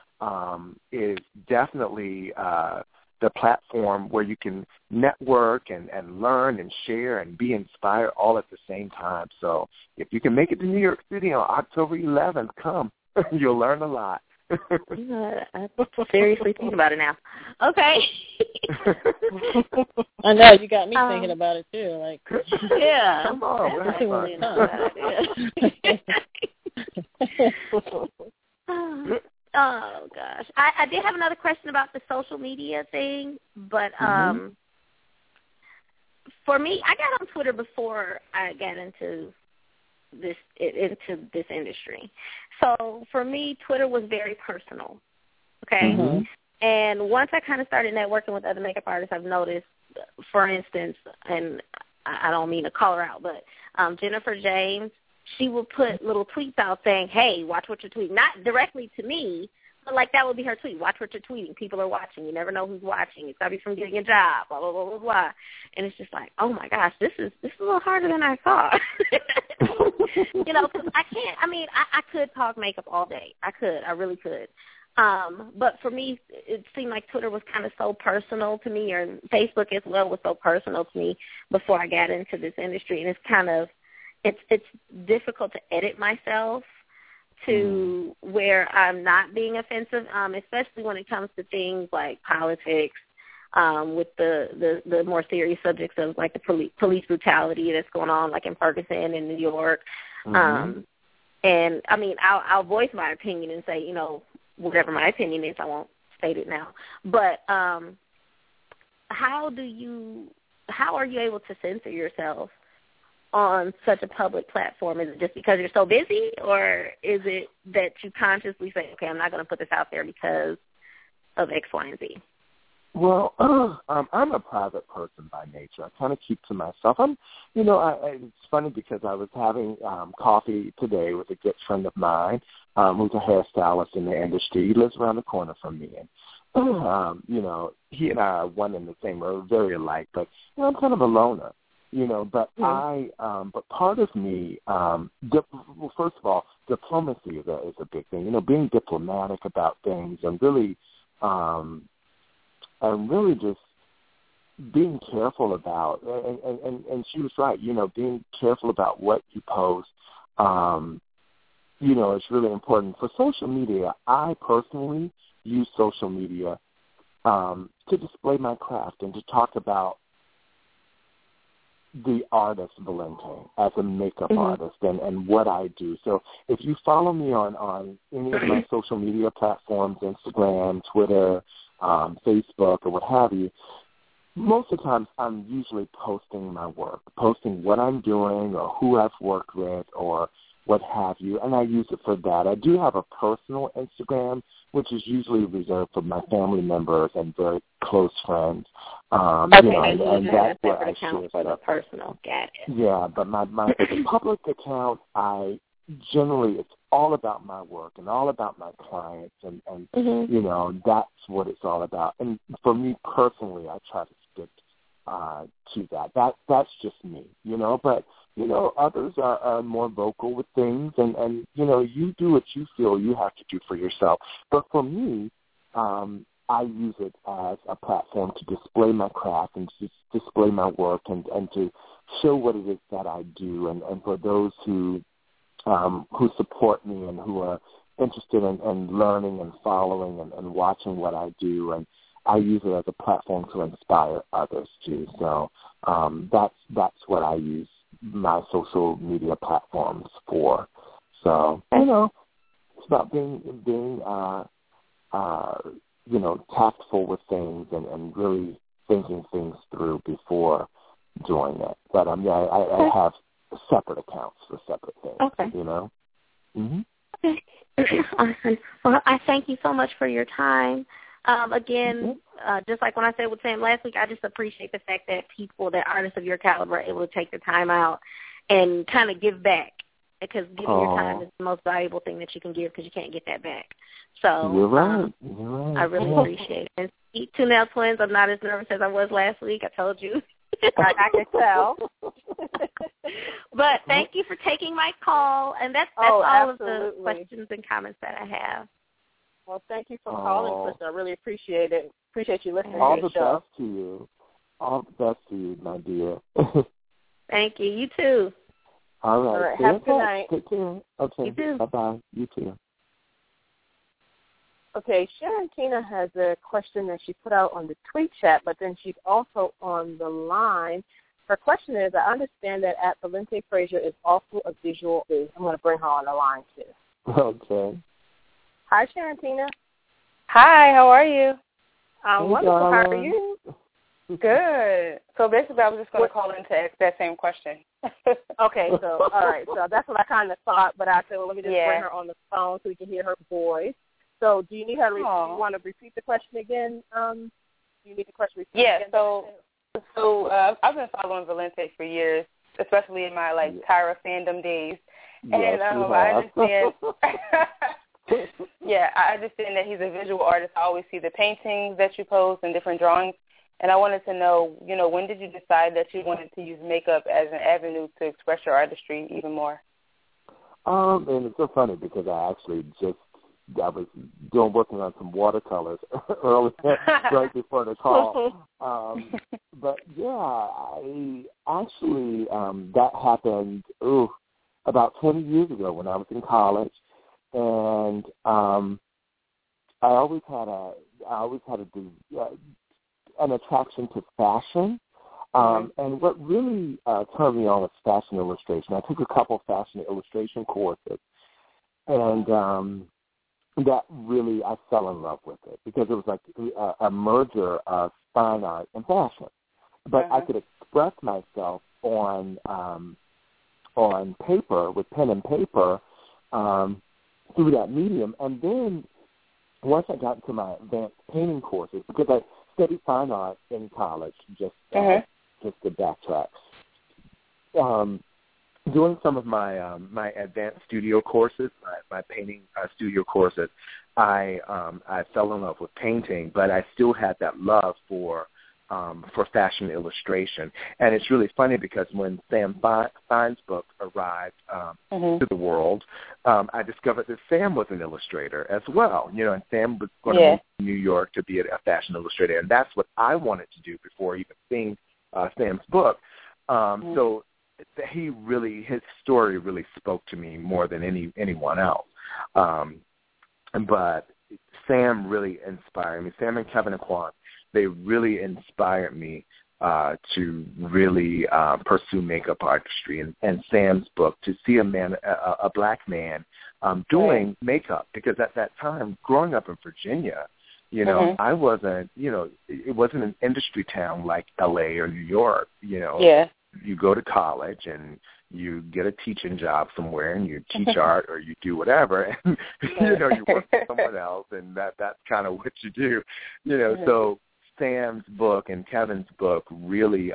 is definitely the platform where you can network and learn and share and be inspired all at the same time. So if you can make it to New York City on October 11th, come. You'll learn a lot. I'm seriously thinking about it now. Okay. I know, you got me thinking about it too. Like, yeah. Come on. Oh gosh, I did have another question about the social media thing, but for me, I got on Twitter before I got into this industry. So for me, Twitter was very personal. Okay, and once I kind of started networking with other makeup artists, I've noticed, for instance, and I don't mean to call her out, but Jennifer James, she will put little tweets out saying, hey, watch what you're tweeting. Not directly to me, but like that would be her tweet. Watch what you're tweeting. People are watching. You never know who's watching. It's probably from getting a job, blah, blah, blah, blah, blah. And it's just like, oh, my gosh, this is a little harder than I thought. Because I could talk makeup all day. I really could. But for me, it seemed like Twitter was kind of so personal to me, or Facebook as well was so personal to me before I got into this industry. And it's kind of, it's difficult to edit myself to where I'm not being offensive, especially when it comes to things like politics, with the more serious subjects of like the police brutality that's going on, like in Ferguson and New York. And I mean, I'll voice my opinion and say, whatever my opinion is, I won't state it now. But how are you able to censor yourself on such a public platform? Is it just because you're so busy, or is it that you consciously say, okay, I'm not going to put this out there because of X, Y, and Z? Well, I'm a private person by nature. I kind of keep to myself. It's funny because I was having coffee today with a good friend of mine who's a hairstylist in the industry. He lives around the corner from me, and he and I are one in the same, or very alike. But I'm kind of a loner. But but part of me, first of all, diplomacy is a big thing. Being diplomatic about things and really just being careful about, and she was right. Being careful about what you post, is really important. For social media, I personally use social media to display my craft and to talk about the artist Valente as a makeup artist and what I do. So if you follow me on any of my social media platforms, Instagram, Twitter, Facebook, or what have you, most of the times I'm usually posting my work, posting what I'm doing or who I've worked with or what have you, and I use it for that. I do have a personal Instagram, which is usually reserved for my family members and very close friends. Okay, you know, and that's a where separate I account share for the stuff. personal. Got it. Yeah, but my public account, generally it's all about my work and all about my clients, and you know, that's what it's all about. And for me personally, I try to stick to that. That's just me, you know. But you know, others are more vocal with things, and you know, you do what you feel you have to do for yourself. But for me, I use it as a platform to display my craft and to display my work and to show what it is that I do, and for those who support me and who are interested in learning and following and watching what I do, and I use it as a platform to inspire others too. So that's what I use my social media platforms for. So, you know, it's about being you know, tactful with things and really thinking things through before doing it. But yeah, I have separate accounts for separate things. Okay. You know. Mm-hmm. Okay. Awesome. Well, I thank you so much for your time. Again, just like when I said with Sam last week, I just appreciate the fact that artists of your caliber, are able to take the time out and kind of give back, because giving your time is the most valuable thing that you can give, because you can't get that back. So You're right. You're right. I really appreciate it. And two Now Twins, I'm not as nervous as I was last week. I told you. I can tell. But thank you for taking my call, and that's all of the questions and comments that I have. Well, thank you for calling, Krista. I really appreciate it. Appreciate you listening all to the the show. best to you. All the best to you, my dear. Thank you. You too. All right. All right. Have a good night. Take care. Okay. You too. Bye-bye. You too. Okay, Sharon Tina has a question that she put out on the tweet chat, but then she's also on the line. Her question is, I understand that at Valente Frazier is also a visual artist. I'm going to bring her on the line, too. Okay. Hi, Sharon Tina. Hi, how are you? I'm wonderful. How are you? Good. So basically, I was just going to call in to ask that same question. Okay, so, all right. So that's what I kind of thought, but I said, well, let me just bring her on the phone so we can hear her voice. So do you need her to do you want to repeat the question again? Do you need the question repeated again? Yeah, so I've been following Valente for years, especially in my, Tyra fandom days. Yes, and I understand. Yeah, I understand that he's a visual artist. I always see the paintings that you post and different drawings. And I wanted to know, when did you decide that you wanted to use makeup as an avenue to express your artistry even more? And it's so funny because I was working on some watercolors earlier, right before the call. But yeah, I actually that happened about 20 years ago when I was in college, and I always had an attraction to fashion. And what really turned me on was fashion illustration. I took a couple fashion illustration courses, and that really, I fell in love with it because it was like a merger of fine art and fashion. But I could express myself on paper, with pen and paper, through that medium. And then once I got into my advanced painting courses, because I studied fine art in college, just to backtrack, doing some of my my advanced studio courses, my painting studio courses, I fell in love with painting, but I still had that love for fashion illustration. And it's really funny because when Sam Fine's book arrived to the world, I discovered that Sam was an illustrator as well. And Sam was going to move to New York to be a fashion illustrator, and that's what I wanted to do before even seeing Sam's book. So his story really spoke to me more than anyone else. But Sam really inspired me. Sam and Kevin Aquan, they really inspired me to really pursue makeup artistry. And Sam's book, to see a black man doing makeup, because at that time, growing up in Virginia, You know, I wasn't, you know, it wasn't an industry town like L.A. or New York, you know. Yeah. You go to college and you get a teaching job somewhere and you teach art or you do whatever and, you know, you work for someone else and that's kind of what you do. You know, so Sam's book and Kevin's book really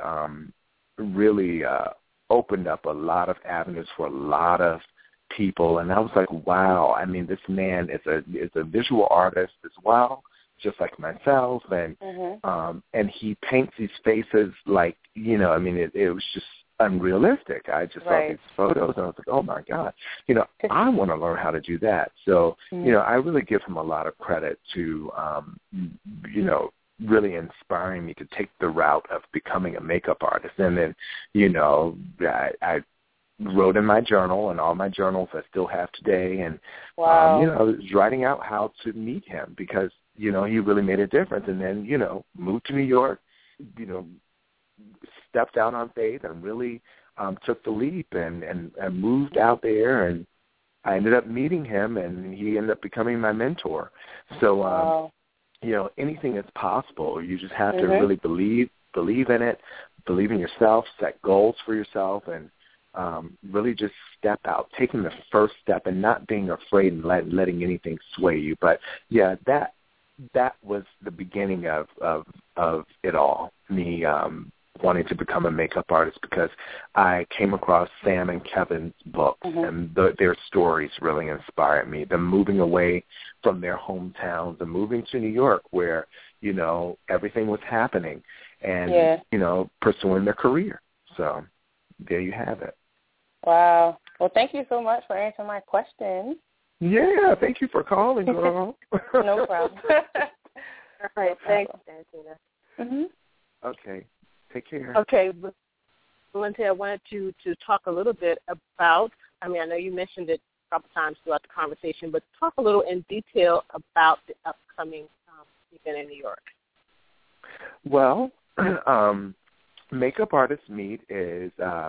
opened up a lot of avenues for a lot of people. And I was like, wow, I mean, this man is a visual artist as well, just like myself, and he paints these faces like, you know, I mean, it was just unrealistic. I just saw these photos and I was like, oh my God, you know, I want to learn how to do that. So, you know, I really give him a lot of credit to, you know, really inspiring me to take the route of becoming a makeup artist. And then, you know, I wrote in my journal, and all my journals I still have today, and, you know, I was writing out how to meet him because, you know, he really made a difference. And then, you know, moved to New York, you know, stepped out on faith and really took the leap and moved out there, and I ended up meeting him, and he ended up becoming my mentor. So, you know, anything is possible. You just have to really believe in it, believe in yourself, set goals for yourself, and really just step out, taking the first step and not being afraid and letting anything sway you. But, yeah, that was the beginning of it all, me wanting to become a makeup artist, because I came across Sam and Kevin's books, and their stories really inspired me. Them moving away from their hometowns and moving to New York where, you know, everything was happening and, you know, pursuing their career. So there you have it. Wow. Well, thank you so much for answering my question. Yeah, thank you for calling, girl. No problem. All right, thanks, Antina. Okay. Take care. Okay, Valentina, I wanted to talk a little bit about, I mean, I know you mentioned it a couple times throughout the conversation, but talk a little in detail about the upcoming event in New York. Well, Makeup Artists Meet is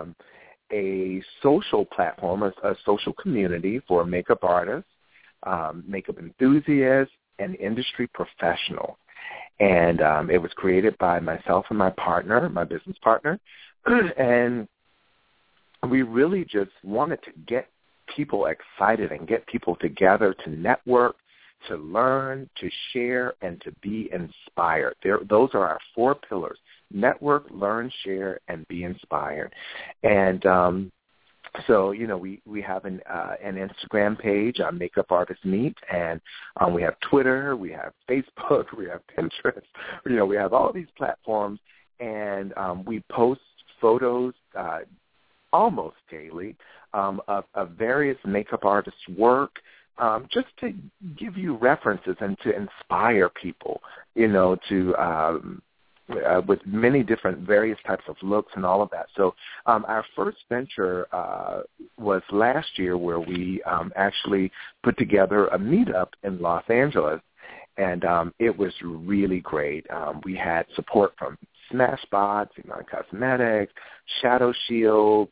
a social platform, a social community for makeup artists, makeup enthusiasts, and industry professionals. And it was created by myself and my partner, my business partner, and we really just wanted to get people excited and get people together to network, to learn, to share, and to be inspired. Those are our 4 pillars: network, learn, share, and be inspired. And so, you know, we have an Instagram page on Makeup Artists Meet, and we have Twitter, we have Facebook, we have Pinterest. You know, we have all these platforms, and we post photos almost daily of various makeup artists' work, just to give you references and to inspire people, you know, to with many different various types of looks and all of that. So our first venture was last year, where we actually put together a meetup in Los Angeles, and it was really great. We had support from Smashbox, Iman Cosmetics, Shadow Shield,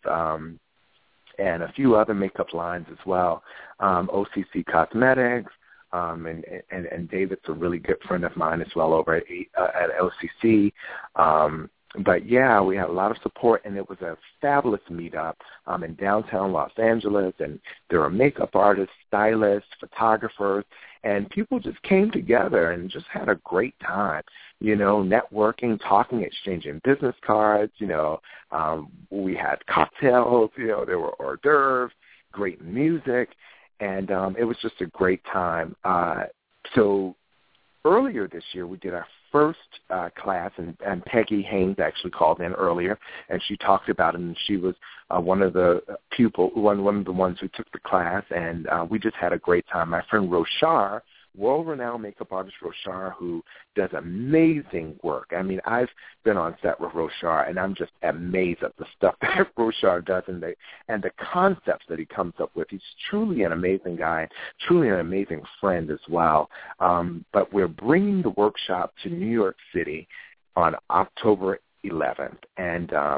and a few other makeup lines as well, OCC Cosmetics, and David's a really good friend of mine as well over at OCC. But, yeah, we had a lot of support, and it was a fabulous meetup in downtown Los Angeles, and there were makeup artists, stylists, photographers, and people just came together and just had a great time, you know, networking, talking, exchanging business cards. You know, we had cocktails, you know, there were hors d'oeuvres, great music, and it was just a great time. So earlier this year, we did our first class, and Peggy Haynes actually called in earlier, and she talked about it, and she was one of the one of the ones who took the class, and we just had a great time. My friend Roshar, world-renowned makeup artist Roshar, who does amazing work. I mean, I've been on set with Roshar, and I'm just amazed at the stuff that Roshar does and the concepts that he comes up with. He's truly an amazing guy, truly an amazing friend as well. But we're bringing the workshop to New York City on October 11th, and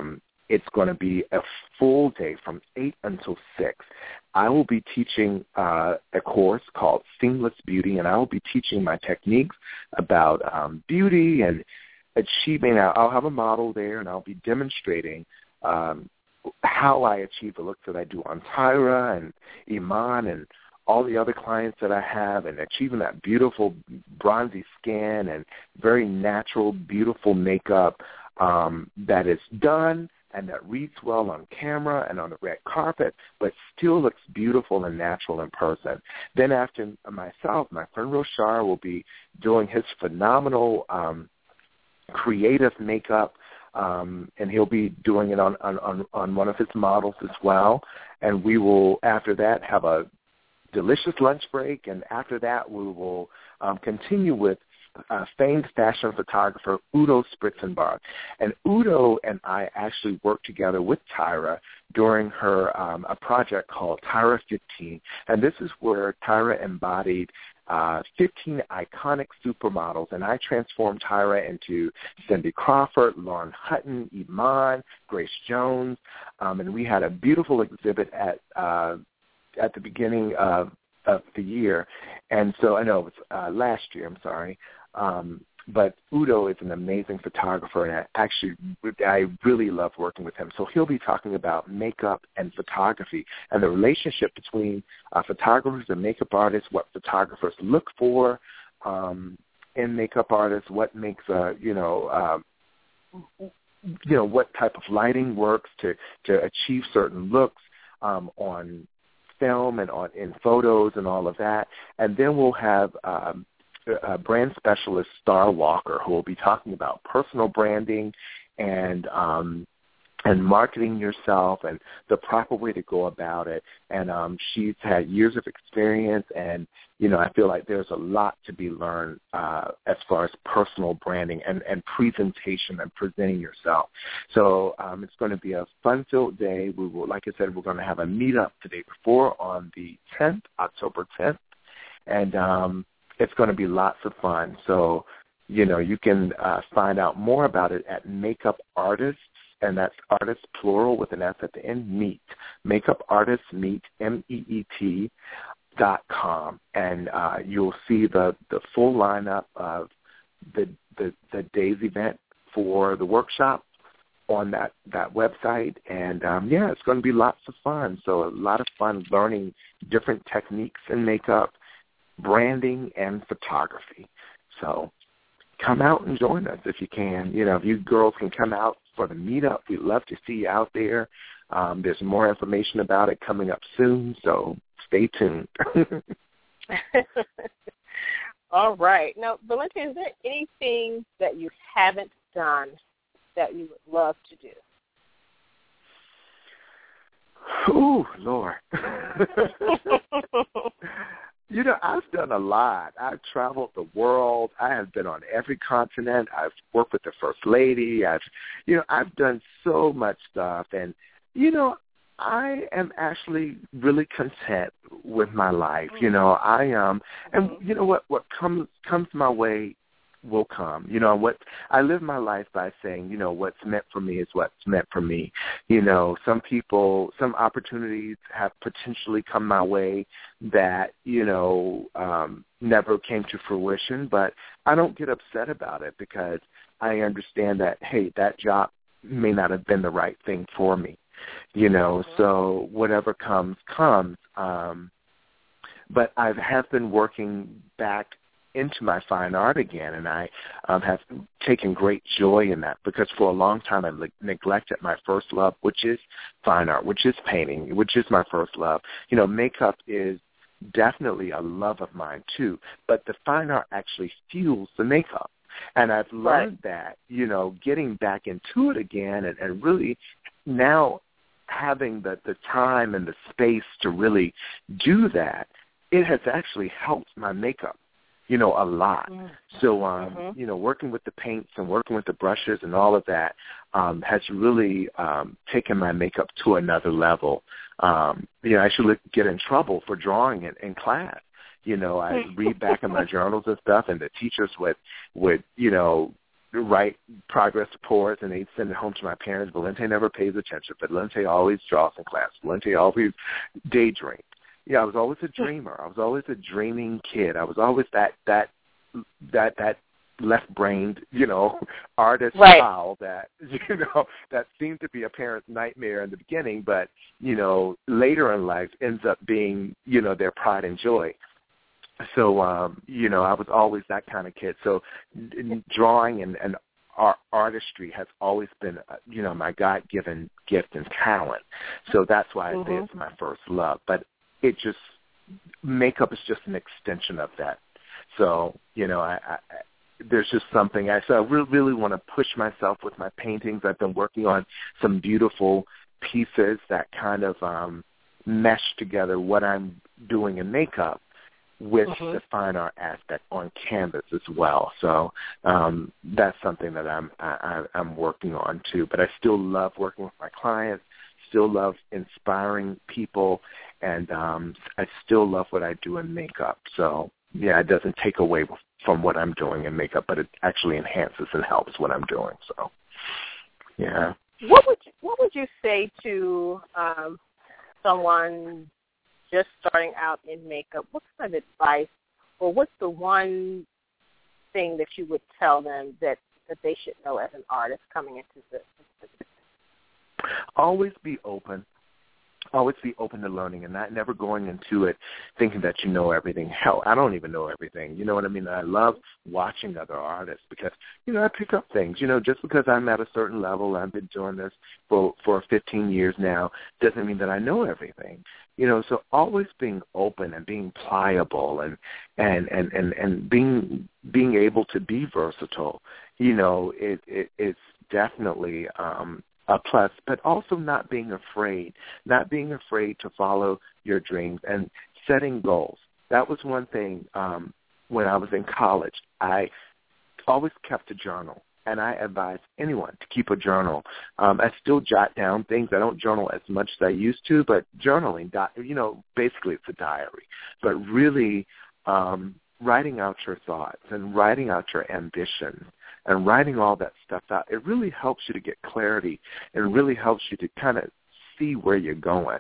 it's going to be a full day from 8 until 6. I will be teaching a course called Seamless Beauty, and I will be teaching my techniques about beauty and achieving. I'll have a model there, and I'll be demonstrating how I achieve the looks that I do on Tyra and Iman and all the other clients that I have, and achieving that beautiful bronzy skin and very natural, beautiful makeup that is done and that reads well on camera and on the red carpet, but still looks beautiful and natural in person. Then after myself, my friend Roshar will be doing his phenomenal creative makeup, and he'll be doing it on one of his models as well. And we will, after that, have a delicious lunch break, and after that we will continue with famed fashion photographer Udo Spritzenbach. And Udo and I actually worked together with Tyra during her a project called Tyra 15. And this is where Tyra embodied 15 iconic supermodels, and I transformed Tyra into Cindy Crawford, Lauren Hutton, Iman, Grace Jones, and we had a beautiful exhibit at the beginning of the year. And so, I know it was last year, I'm sorry. But Udo is an amazing photographer, and I really love working with him. So he'll be talking about makeup and photography and the relationship between photographers and makeup artists, what photographers look for in makeup artists, what makes what type of lighting works to achieve certain looks on film and in photos and all of that. And then we'll have brand specialist Star Walker, who will be talking about personal branding and marketing yourself and the proper way to go about it. And she's had years of experience, and I feel like there's a lot to be learned as far as personal branding and presentation and presenting yourself. So it's going to be a fun-filled day. We will, like I said, we're going to have a meetup the day before on the 10th, October 10th, and it's going to be lots of fun. So, you can find out more about it at Makeup Artists, and that's artists plural with an S at the end, Meet. Makeup Artists Meet, MEET.com. And you'll see the full lineup of the day's event for the workshop on that website. And, it's going to be lots of fun. So a lot of fun learning different techniques in makeup, branding, and photography. So come out and join us if you can. If you girls can come out for the meetup, we'd love to see you out there. There's more information about it coming up soon, so stay tuned. All right. Now, Valencia, is there anything that you haven't done that you would love to do? Ooh, Lord. I've done a lot. I've traveled the world. I have been on every continent. I've worked with the First Lady. I've done so much stuff. And, I am actually really content with my life. I am. And what comes my way will come. What I live my life by saying, what's meant for me is what's meant for me. Some opportunities have potentially come my way that, never came to fruition, but I don't get upset about it because I understand that, hey, that job may not have been the right thing for me, so whatever comes. But I have been working back into my fine art again, and I have taken great joy in that because for a long time I neglected my first love, which is fine art, which is painting, which is my first love. Makeup is definitely a love of mine too, but the fine art actually fuels the makeup. And I've learned that, getting back into it again and really now having the time and the space to really do that, it has actually helped my makeup a lot. So, working with the paints and working with the brushes and all of that has really taken my makeup to another level. I should get in trouble for drawing it in class. I read back in my journals and stuff, and the teachers would write progress reports, and they'd send it home to my parents. Valente never pays attention, but Valente always draws in class. Valente always daydreams. Yeah, I was always a dreamer. I was always a dreaming kid. I was always that left-brained, artist child that, that seemed to be a parent's nightmare in the beginning, but, later in life ends up being, their pride and joy. So, I was always that kind of kid. So drawing and artistry has always been, my God-given gift and talent. So that's why I say it's my first love. But makeup is just an extension of that. So, there's just something. I really want to push myself with my paintings. I've been working on some beautiful pieces that kind of mesh together what I'm doing in makeup with the fine art aspect on canvas as well. So that's something that I'm working on too. But I still love working with my clients, still love inspiring people, and I still love what I do in makeup. So, yeah, it doesn't take away from what I'm doing in makeup, but it actually enhances and helps what I'm doing. So, yeah. What would you say to someone just starting out in makeup? What kind of advice, or what's the one thing that you would tell them that they should know as an artist coming into this? Always be open. Always be open to learning and never going into it thinking that you know everything. Hell, I don't even know everything. You know what I mean? I love watching other artists because, I pick up things. Just because I'm at a certain level, I've been doing this for 15 years now, doesn't mean that I know everything. So always being open and being pliable and being able to be versatile, it's definitely a plus, but also not being afraid to follow your dreams and setting goals. That was one thing when I was in college. I always kept a journal, and I advise anyone to keep a journal. I still jot down things. I don't journal as much as I used to, but journaling, basically it's a diary. But really writing out your thoughts and writing out your ambitions and writing all that stuff out, it really helps you to get clarity. It really helps you to kind of see where you're going.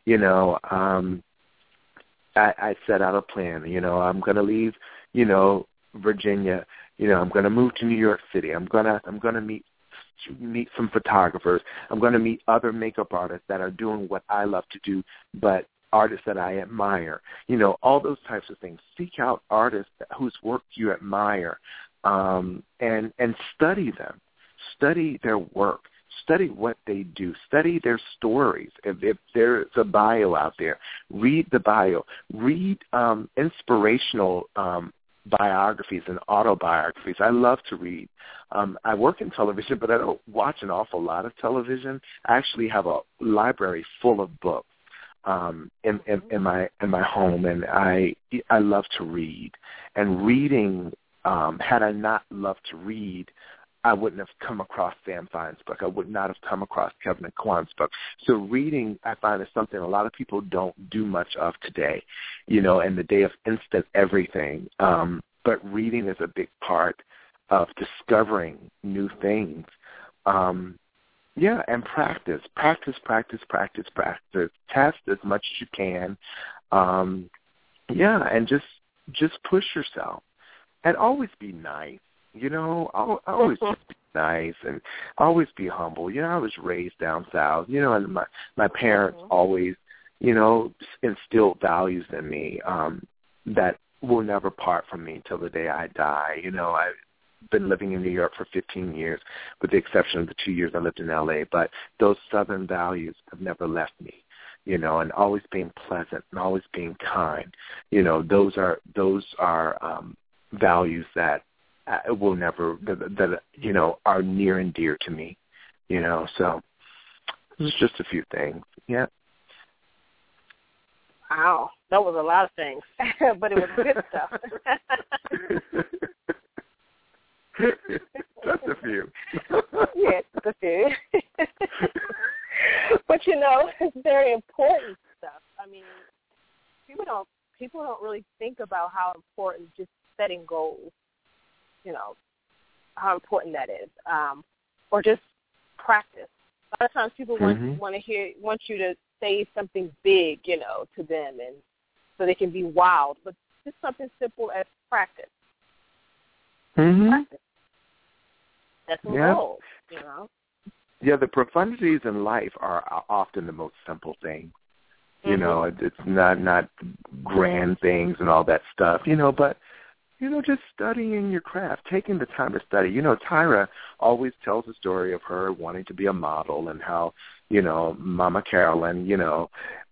I set out a plan. I'm going to leave, Virginia. I'm going to move to New York City. I'm going to meet some photographers. I'm going to meet other makeup artists that are doing what I love to do, but artists that I admire. All those types of things. Seek out artists whose work you admire. And study them. Study their work. Study what they do. Study their stories. If there's a bio out there, read the bio. Read inspirational biographies and autobiographies. I love to read. I work in television, but I don't watch an awful lot of television. I actually have a library full of books in my home, and I love to read. And reading, had I not loved to read, I wouldn't have come across Sam Fine's book. I would not have come across Kevin Kwan's book. So reading, I find, is something a lot of people don't do much of today, in the day of instant everything. But reading is a big part of discovering new things. And practice. Test as much as you can. And just push yourself. And always be nice. Always just be nice and always be humble. I was raised down south, and my parents always, instilled values in me that will never part from me until the day I die. I've been living in New York for 15 years, with the exception of the 2 years I lived in L.A., but those Southern values have never left me. And always being pleasant and always being kind. Those are values that will never, that are near and dear to me, so it's just a few things. Yeah. Wow, that was a lot of things, but it was good stuff. Just a few. Yeah, just a few. But it's very important stuff. I mean, people don't really think about how important just setting goals, how important that is, or just practice. A lot of times people want you to say something big, you know, to them, and so they can be wowed. But just something simple as practice. Practice. That's the goal, you know. Yeah, the profundities in life are often the most simple things. You know, it's not grand things and all that stuff, you know, but, you know, just studying your craft, taking the time to study. You know, Tyra always tells a story of her wanting to be a model and how, you know, Mama Carolyn, you know,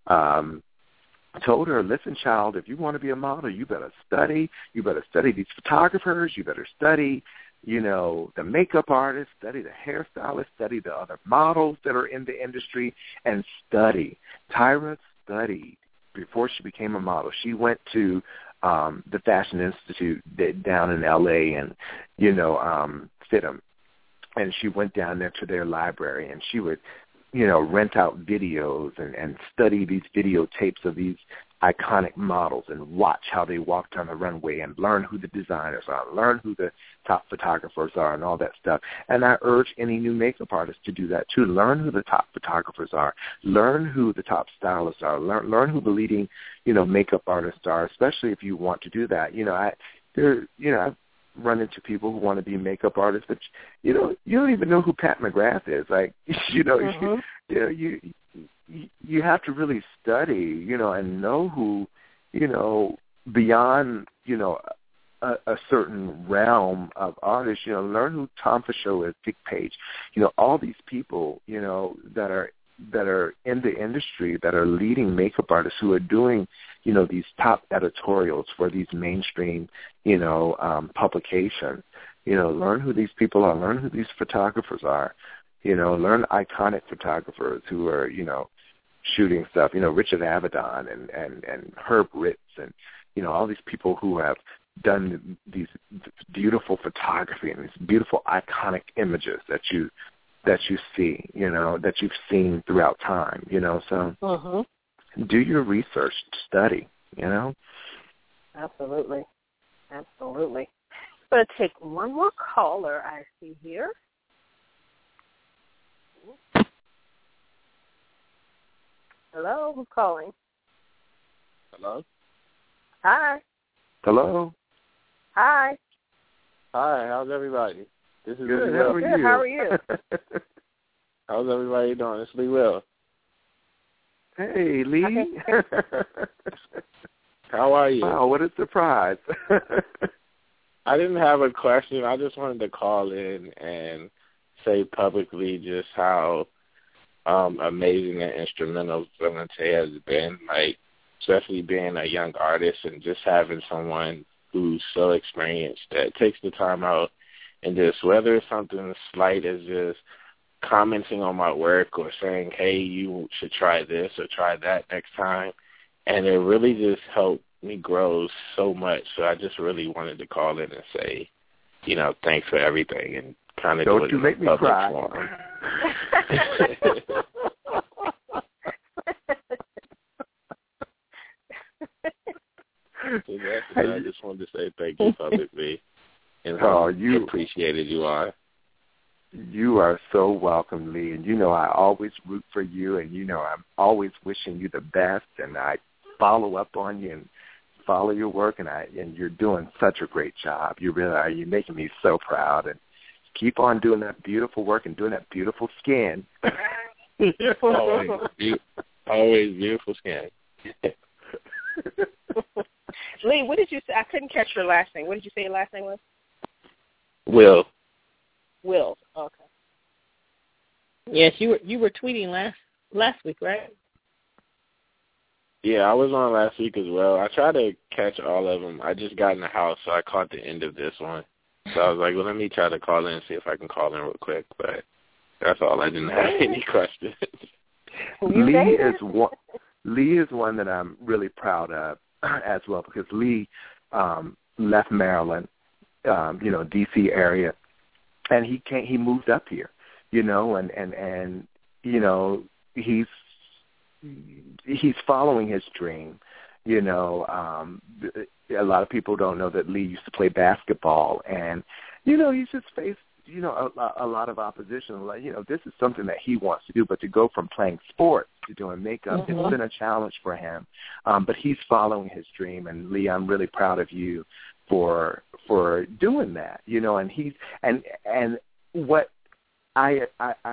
told her, listen, child, if you want to be a model, you better study. You better study these photographers. You better study, you know, the makeup artists, study the hairstylists, study the other models that are in the industry, and study. Tyra studied before she became a model. She went to the Fashion Institute down in L.A. and, you know, FITM, and she went down there to their library, and she would, you know, rent out videos and study these videotapes of these iconic models and watch how they walked on the runway and learn who the designers are, learn who the top photographers are and all that stuff. And I urge any new makeup artist to do that too. Learn who the top photographers are. Learn who the top stylists are. Learn who the leading, you know, makeup artists are, especially if you want to do that. You know, I've run into people who want to be makeup artists, but, you know, you don't even know who Pat McGrath is. Like, you know, you have to really study, you know, and know who, you know, beyond, you know, a certain realm of artists, you know, learn who Tom Fichot is, Dick Page, you know, all these people, you know, that are in the industry, that are leading makeup artists who are doing, you know, these top editorials for these mainstream, you know, publications. You know, learn who these people are, learn who these photographers are, you know, learn iconic photographers who are, you know, shooting stuff, you know, Richard Avedon and Herb Ritts and, you know, all these people who have done these beautiful photography and these beautiful iconic images that you see, you know, that you've seen throughout time, you know, so do your research, study, you know. Absolutely. Absolutely. I'm going to take one more caller I see here. Hello, who's calling? Hello? Hi. Hello. Hi. Hi, how's everybody? This is good. Lee How Will. are you? How are you? How's everybody doing? It's Lee Will. Hey, Lee. Okay. How are you? Wow, what a surprise. I didn't have a question. I just wanted to call in and say publicly just how amazing and instrumental Valente has been, like, especially being a young artist and just having someone who's so experienced that takes the time out and just, whether it's something slight as just commenting on my work or saying, hey, you should try this or try that next time. And it really just helped me grow so much. So I just really wanted to call in and say, you know, thanks for everything and kind of don't you make me cry. I just wanted to say thank you publicly and how appreciated you are. You are so welcome, Lee. And you know I always root for you, and you know I'm always wishing you the best, and I follow up on you and follow your work, and you're doing such a great job. You really are. You're making me so proud, and keep on doing that beautiful work and doing that beautiful skin. Always beautiful skin. Lee, what did you say? I couldn't catch your last name. What did you say your last name was? Will. Will. Okay. Yes, you were tweeting last week, right? Yeah, I was on last week as well. I tried to catch all of them. I just got in the house, so I caught the end of this one. So I was like, well, let me try to call in and see if I can call in real quick. But that's all. I didn't have any questions. Lee is one that I'm really proud of as well, because Lee left Maryland, you know, D.C. area, and he moved up here, you know, and you know, he's following his dream. You know, a lot of people don't know that Lee used to play basketball, and he's just faced, a lot of opposition. Like, this is something that he wants to do, but to go from playing sports to doing makeup, it's been a challenge for him. But he's following his dream, and Lee, I'm really proud of you for doing that. And he's and what I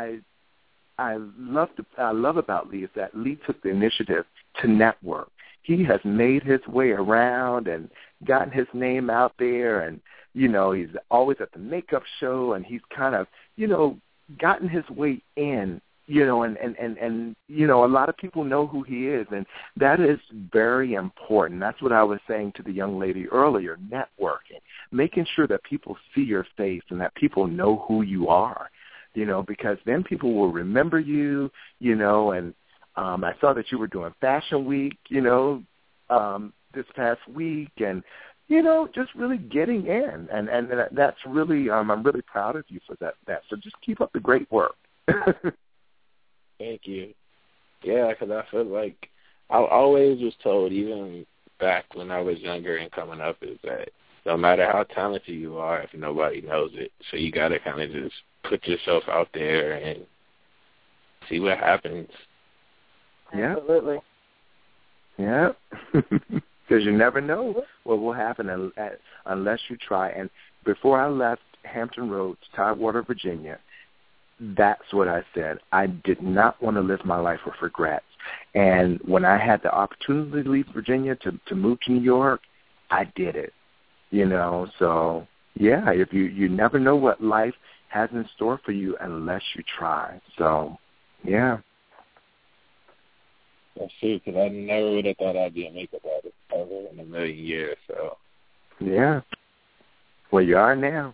love about Lee is that Lee took the initiative to network. He has made his way around and gotten his name out there, and he's always at the makeup show, and he's kind of gotten his way in, and a lot of people know who he is, and that is very important. That's what I was saying to the young lady earlier, networking, making sure that people see your face and that people know who you are, because then people will remember you, and I saw that you were doing Fashion Week, this past week, and just really getting in, and that's really, I'm really proud of you for that. So just keep up the great work. Thank you. Yeah, because I feel like I always was told, even back when I was younger and coming up, is that no matter how talented you are, if nobody knows it, so you got to kind of just put yourself out there and see what happens. Yeah. Absolutely. Yeah. Because you never know what will happen unless you try. And before I left Hampton Roads, Tidewater, Virginia, that's what I said. I did not want to live my life with regrets. And when I had the opportunity to leave Virginia to move to New York, I did it. So, yeah, if you never know what life has in store for you unless you try. So, yeah. That's true, because I never would have thought I'd be a makeup artist ever in a million years. So, yeah. Well, you are now.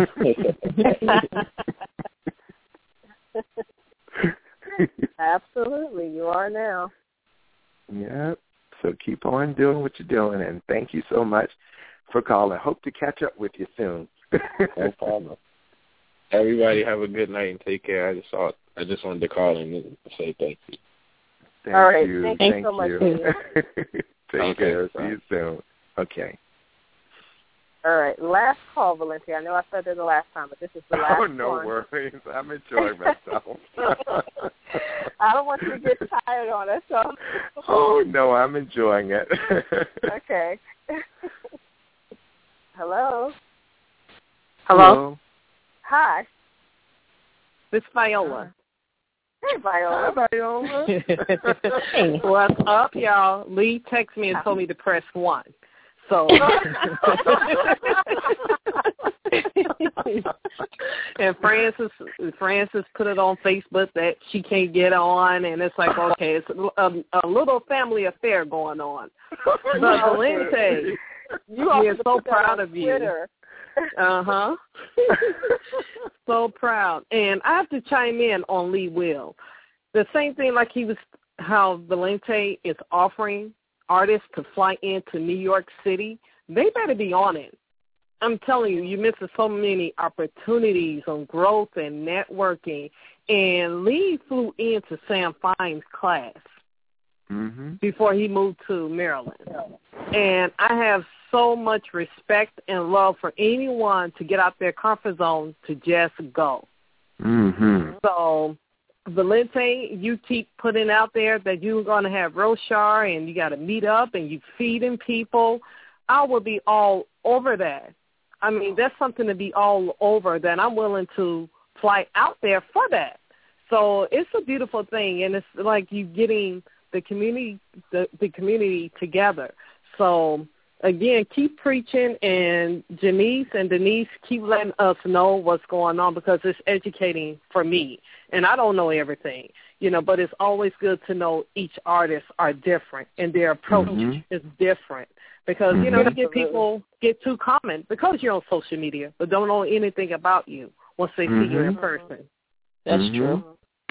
Absolutely, you are now. Yeah. So keep on doing what you're doing, and thank you so much for calling. Hope to catch up with you soon. No problem. Everybody have a good night and take care. I just wanted to call in and say thank you. Thank All right. you. Thank you so much. Take care. See you soon. Okay. All right. Last call, Valencia. I know I said it the last time, but this is the last one. Oh, no worries. I'm enjoying myself. I don't want you to get tired on us. So. Oh, no, I'm enjoying it. Okay. Hello? Hello? Hi. This is Viola. Hey, Viola. Hi, Viola. Hey, what's up, y'all? Lee texted me and told me to press 1. So, and Francis put it on Facebook that she can't get on, and it's like, okay, it's a little family affair going on. But Valente, we are so proud of you. Uh-huh. So proud. And I have to chime in on Lee Will. The same thing like how Valente is offering artists to fly into New York City, they better be on it. I'm telling you, you're missing so many opportunities on growth and networking. And Lee flew into Sam Fine's class before he moved to Maryland. And I have so much respect and love for anyone to get out their comfort zone to just go. So, Valente, you keep putting out there that you're going to have Roshar and you got to meet up and you feeding people. I will be all over that. I mean, that's something to be all over that I'm willing to fly out there for that. So it's a beautiful thing, and it's like you getting the community together. So, again, keep preaching, and Janice and Denise keep letting us know what's going on because it's educating for me. And I don't know everything, but it's always good to know each artist are different and their approach is different because, you get people get too common because you're on social media but don't know anything about you once they see you in person. That's true.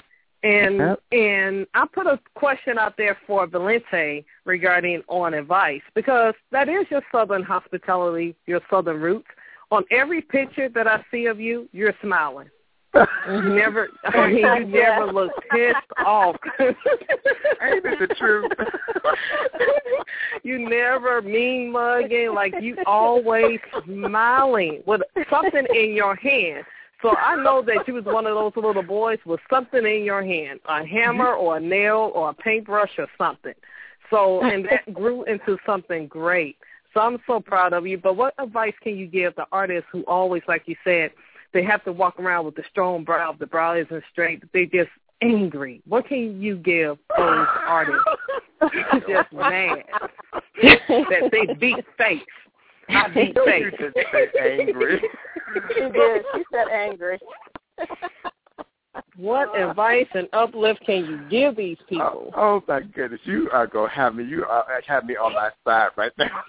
And I put a question out there for Valente regarding On Advice because that is your Southern hospitality, your Southern roots. On every picture that I see of you, you're smiling. You never look pissed off. Ain't it the truth? You never mean mugging. Like, you always smiling with something in your hand. So I know that you was one of those little boys with something in your hand, a hammer or a nail or a paintbrush or something. So, and that grew into something great. So I'm so proud of you. But what advice can you give the artists who always, like you said, they have to walk around with the strong brow, the brow isn't straight, they just angry? What can you give those artists just mad that they beat face? I beat face. You just said angry. She did. She said angry. What advice and uplift can you give these people? Oh my goodness, you are gonna have me. You have me on my side right now.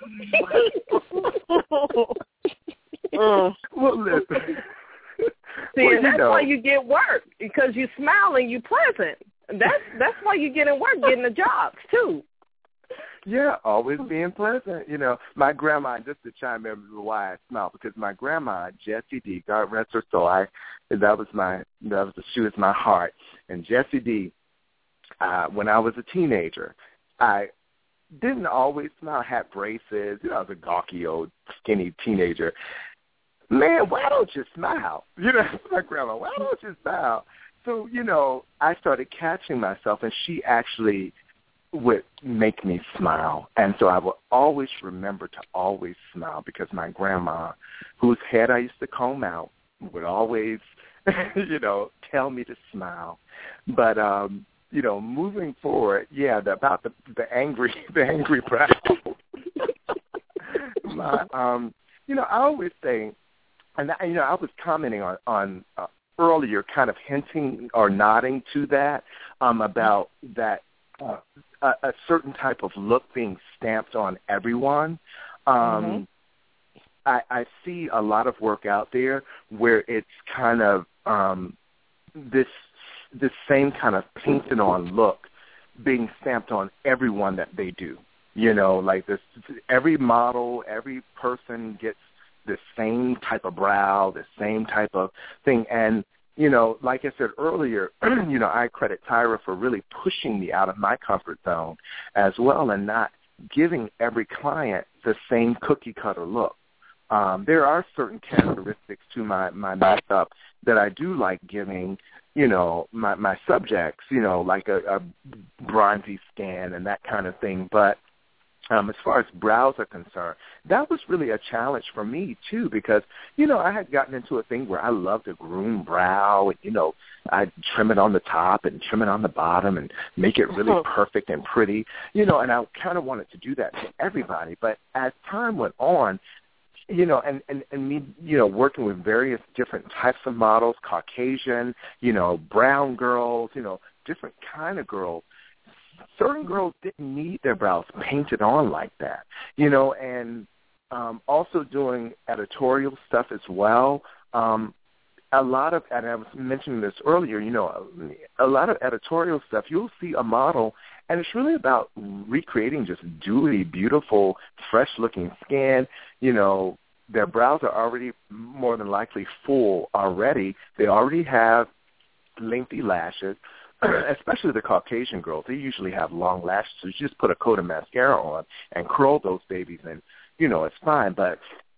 Well, listen. See, and that's why you get work, because you smile and you pleasant. That's why you get in work, getting the jobs too. Yeah, always being pleasant. My grandma, just to chime in why I smile, because my grandma, Jessie D, God rest her soul, she was my heart. And Jessie D, when I was a teenager, I didn't always smile. I had braces. I was a gawky old skinny teenager. Man, why don't you smile? My grandma, why don't you smile? So, I started catching myself, and she actually would make me smile. And so I will always remember to always smile, because my grandma, whose head I used to comb out, would always, tell me to smile. But, moving forward, about the angry brow. I always say, and I was commenting on earlier, kind of hinting or nodding to that, about that a certain type of look being stamped on everyone. I see a lot of work out there where it's kind of this same kind of painted on look being stamped on everyone that they do. Like this, every model, every person gets the same type of brow, the same type of thing. And, like I said earlier, I credit Tyra for really pushing me out of my comfort zone as well, and not giving every client the same cookie-cutter look. There are certain characteristics to my makeup that I do like giving, my subjects, like a bronzy skin and that kind of thing. But as far as brows are concerned, that was really a challenge for me, too, because, I had gotten into a thing where I love to groom brow, and, I'd trim it on the top and trim it on the bottom and make it really perfect and pretty, and I kind of wanted to do that to everybody. But as time went on, and me, working with various different types of models, Caucasian, brown girls, different kind of girls, certain girls didn't need their brows painted on like that, and also doing editorial stuff as well. A lot of, and I was mentioning this earlier, a lot of editorial stuff, you'll see a model, and it's really about recreating just dewy, beautiful, fresh-looking skin. Their brows are already more than likely full already. They already have lengthy lashes. Especially the Caucasian girls, they usually have long lashes, so you just put a coat of mascara on and curl those babies, and, it's fine. But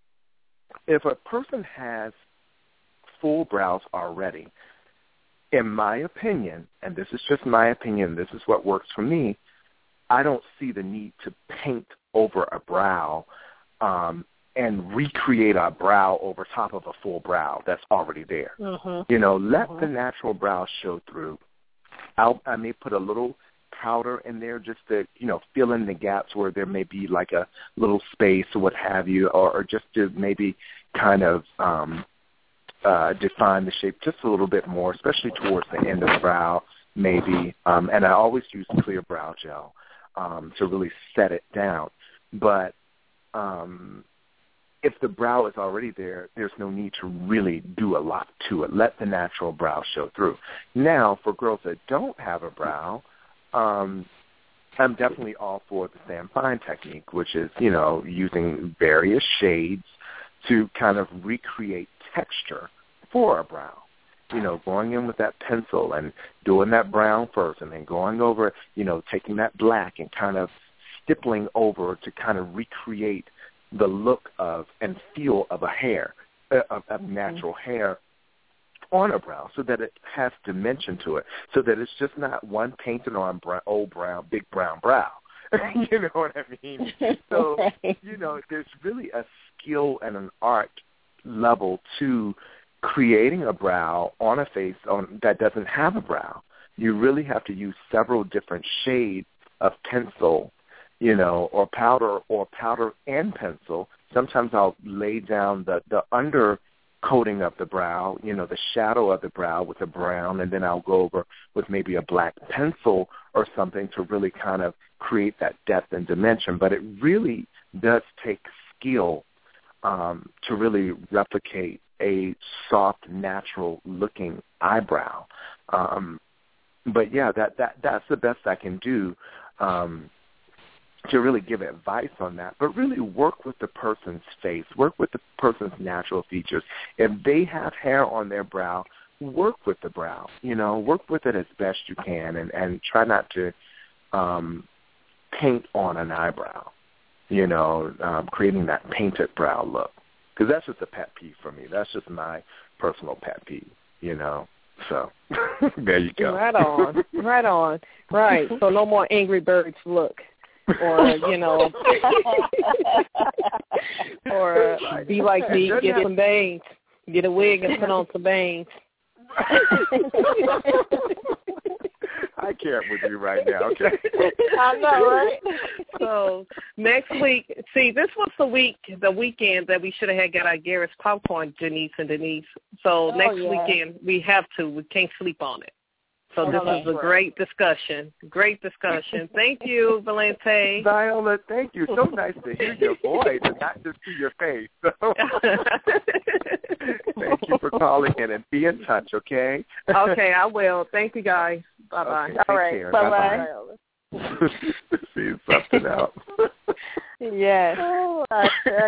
if a person has full brows already, in my opinion, and this is just my opinion, this is what works for me, I don't see the need to paint over a brow and recreate a brow over top of a full brow that's already there. Let the natural brow show through. I may put a little powder in there just to, fill in the gaps where there may be like a little space or what have you, or just to maybe kind of define the shape just a little bit more, especially towards the end of the brow, maybe. And I always use clear brow gel to really set it down. But if the brow is already there, there's no need to really do a lot to it. Let the natural brow show through. Now, for girls that don't have a brow, I'm definitely all for the Sam Fine technique, which is, using various shades to kind of recreate texture for a brow. Going in with that pencil and doing that brown first, and then going over, taking that black and kind of stippling over to kind of recreate the look of and feel of a hair, of natural hair on a brow, so that it has dimension to it, so that it's just not one painted on big brown brow. You know what I mean? So, you know, there's really a skill and an art level to creating a brow on a face that doesn't have a brow. You really have to use several different shades of pencil, you know, or powder and pencil. Sometimes I'll lay down the under coating of the brow, you know, the shadow of the brow with a brown, and then I'll go over with maybe a black pencil or something to really kind of create that depth and dimension. But it really does take skill to really replicate a soft, natural-looking eyebrow. But yeah, that's the best I can do to really give advice on that. But really work with the person's face, work with the person's natural features. If they have hair on their brow, work with the brow. You know, work with it as best you can, and try not to paint on an eyebrow. You know, creating that painted brow look, because that's just a pet peeve for me. That's just my personal pet peeve. You know. So there you go. Right on. Right on. Right. So no more Angry Birds look. Or, you know, or be like me, get some bangs, get a wig and put on some bangs. I can't with you right now, okay? I know, right? So next week, see, this was the weekend that we should have got our Garrett's popcorn, Janice and Denise. So next weekend, we have to. We can't sleep on it. So this is a great discussion. Great discussion. Thank you, Valente. Viola, thank you. So nice to hear your voice and not just see your face. Thank you for calling in, and be in touch, okay? Okay, I will. Thank you, guys. Bye-bye. Okay, all right. Bye-bye. See something out. Yes. Oh, I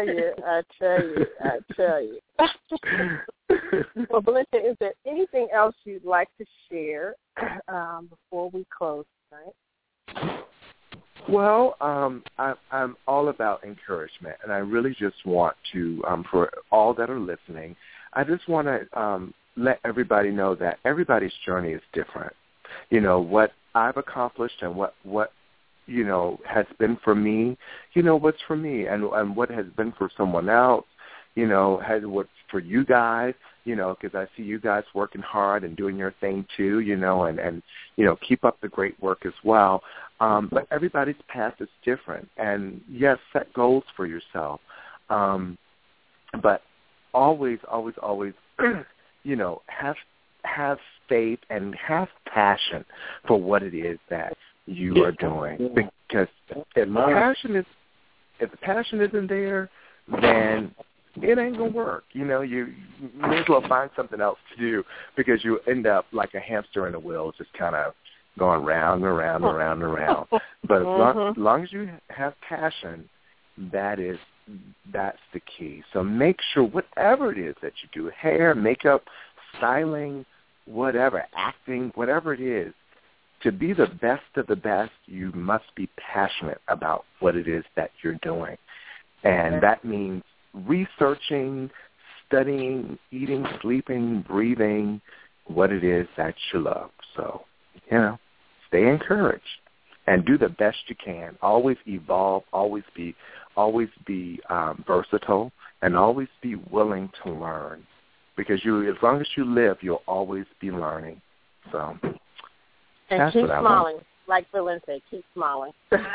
tell you. Well, Valente, is there anything else you'd like to share before we close tonight? Well, I'm all about encouragement, and I really just want to, for all that are listening, I just want to let everybody know that everybody's journey is different. You know, what I've accomplished and what you know, has been for me, you know, what's for me, and what has been for someone else, you know, what's for you guys, you know, because I see you guys working hard and doing your thing too, you know, and you know, keep up the great work as well. But everybody's path is different, and yes, set goals for yourself, but always, you know, have faith and have passion for what it is that you are doing, because if the passion isn't there, then it ain't gonna work. You know, you may as well find something else to do, because you end up like a hamster in a wheel, just kind of going round and round and round and round. But as long as you have passion, that's the key. So make sure whatever it is that you do, hair, makeup, styling, whatever, acting, whatever it is, to be the best of the best, you must be passionate about what it is that you're doing. And that means researching, studying, eating, sleeping, breathing, what it is that you love. So, you know, stay encouraged and do the best you can. Always evolve, always be versatile, and always be willing to learn. Because as long as you live, you'll always be learning. So, and keep smiling, like Valente. Keep smiling.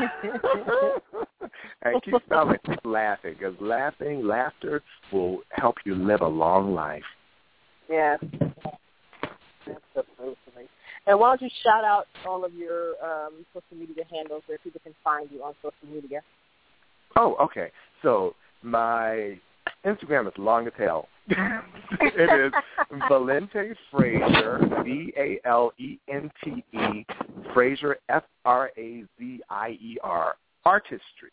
And keep smiling, keep laughing, because laughter will help you live a long life. Yes. Absolutely. And why don't you shout out all of your social media handles where people can find you on social media? Oh, okay. So my Instagram is long as hell. It is Valente Frazier, Valente, Frazier, Frazier, Artistry,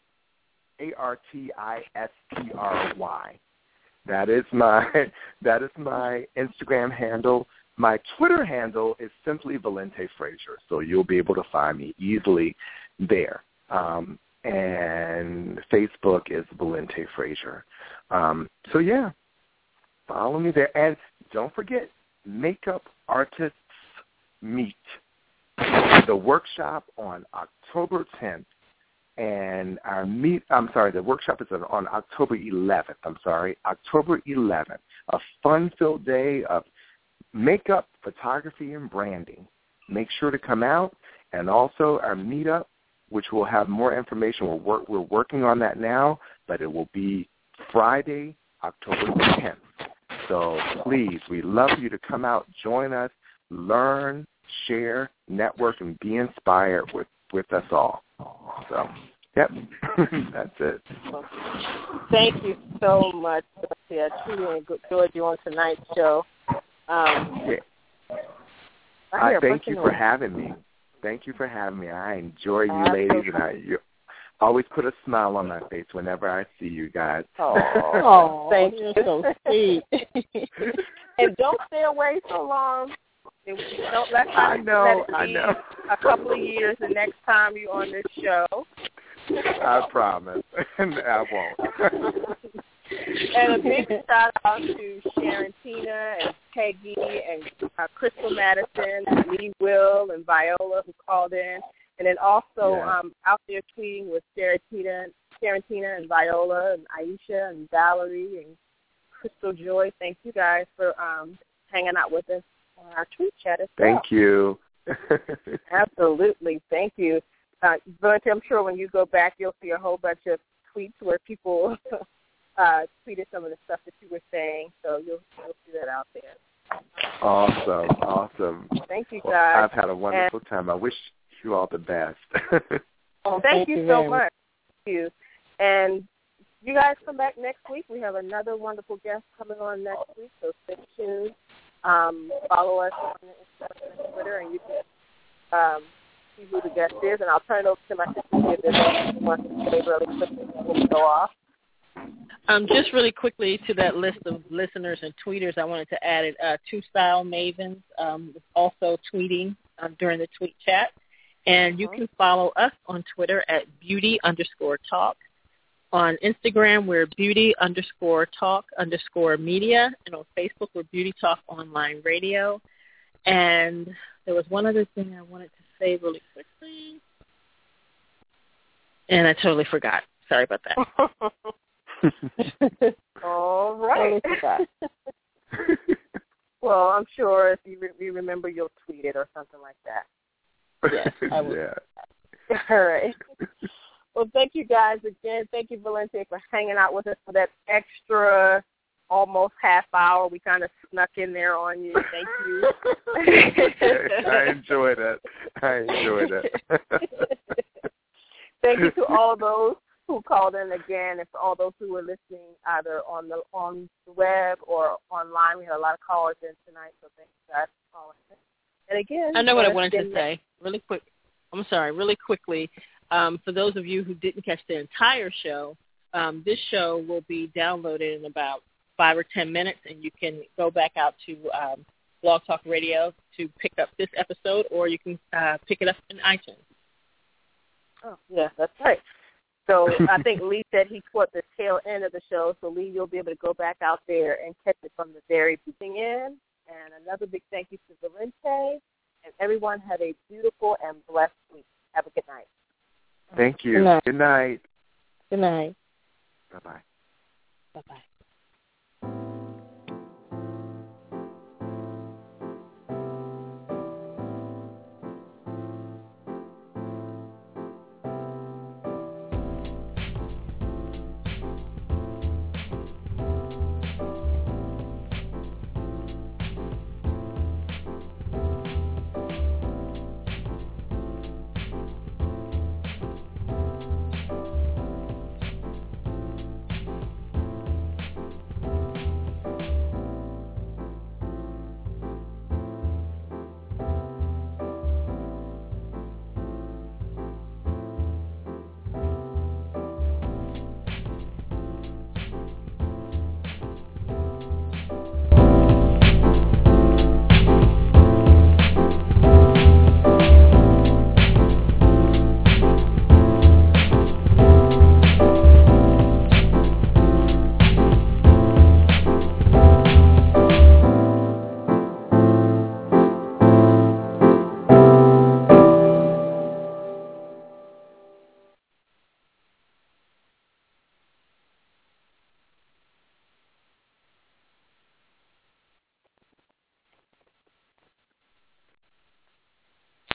Artistry. That is my Instagram handle. My Twitter handle is simply Valente Frazier, so you'll be able to find me easily there. and Facebook is Valente Frazier. So, yeah, follow me there. And don't forget, Makeup Artists Meet, the workshop on October 10th. And the workshop is on October 11th. October 11th, a fun-filled day of makeup, photography, and branding. Make sure to come out. And also our meetup, which will have more information. We're working on that now, but it will be Friday, October 10th. So please, we'd love for you to come out, join us, learn, share, network, and be inspired with us all. So, yep, that's it. Thank you so much. I truly enjoyed you on tonight's show. Thank you for having me. Thank you for having me. I enjoy you ladies, and you always put a smile on my face whenever I see you guys. Oh, thank you. So sweet. And don't stay away so long. Don't let it be a couple of years the next time you're on this show. I promise. I won't. And a big shout out to Sharon Tina and Peggy and Crystal Madison, and Lee Will and Viola who called in. And then also out there tweeting with Sharon Tina and Viola and Aisha and Valerie and Crystal Joy. Thank you guys for hanging out with us on our tweet chat as well. Thank you. Absolutely. Thank you. But I'm sure when you go back, you'll see a whole bunch of tweets where people tweeted some of the stuff that you were saying. So you'll see that out there. Awesome. Thank you, guys. Well, I've had a wonderful time. I wish you all the best. Thank you so much. Thank you. And you guys come back next week. We have another wonderful guest coming on next week, so stay tuned. Follow us on Instagram and Twitter, and you can see who the guest is. And I'll turn it over to my sister if there's anything you want to say really quickly before we go off. Just really quickly to that list of listeners and tweeters, I wanted to add Two Style Mavens also tweeting during the tweet chat. And you can follow us on Twitter at beauty_talk. On Instagram, we're beauty_talk_media. And on Facebook, we're Beauty Talk Online Radio. And there was one other thing I wanted to say really quickly. And I totally forgot. Sorry about that. All right. Well, I'm sure if you remember, you'll tweet it or something like that. Yes, I will. Yeah. All right. Well, thank you guys again. Thank you, Valente, for hanging out with us for that extra almost half hour. We kind of snuck in there on you. Thank you. I enjoyed it. Thank you to all those who called in again, and for all those who were listening either on the web or online. We had a lot of callers in tonight, so thank you guys for calling in. And again, I know what I wanted to say really quickly. For those of you who didn't catch the entire show, this show will be downloaded in about 5 or 10 minutes, and you can go back out to Blog Talk Radio to pick up this episode, or you can pick it up in iTunes. Oh, yeah, that's right. So I think Lee said he caught the tail end of the show, so Lee, you'll be able to go back out there and catch it from the very beginning. And another big thank you to Valente, and everyone have a beautiful and blessed week. Have a good night. Thank you. Good night. Good night. Bye-bye. Bye-bye.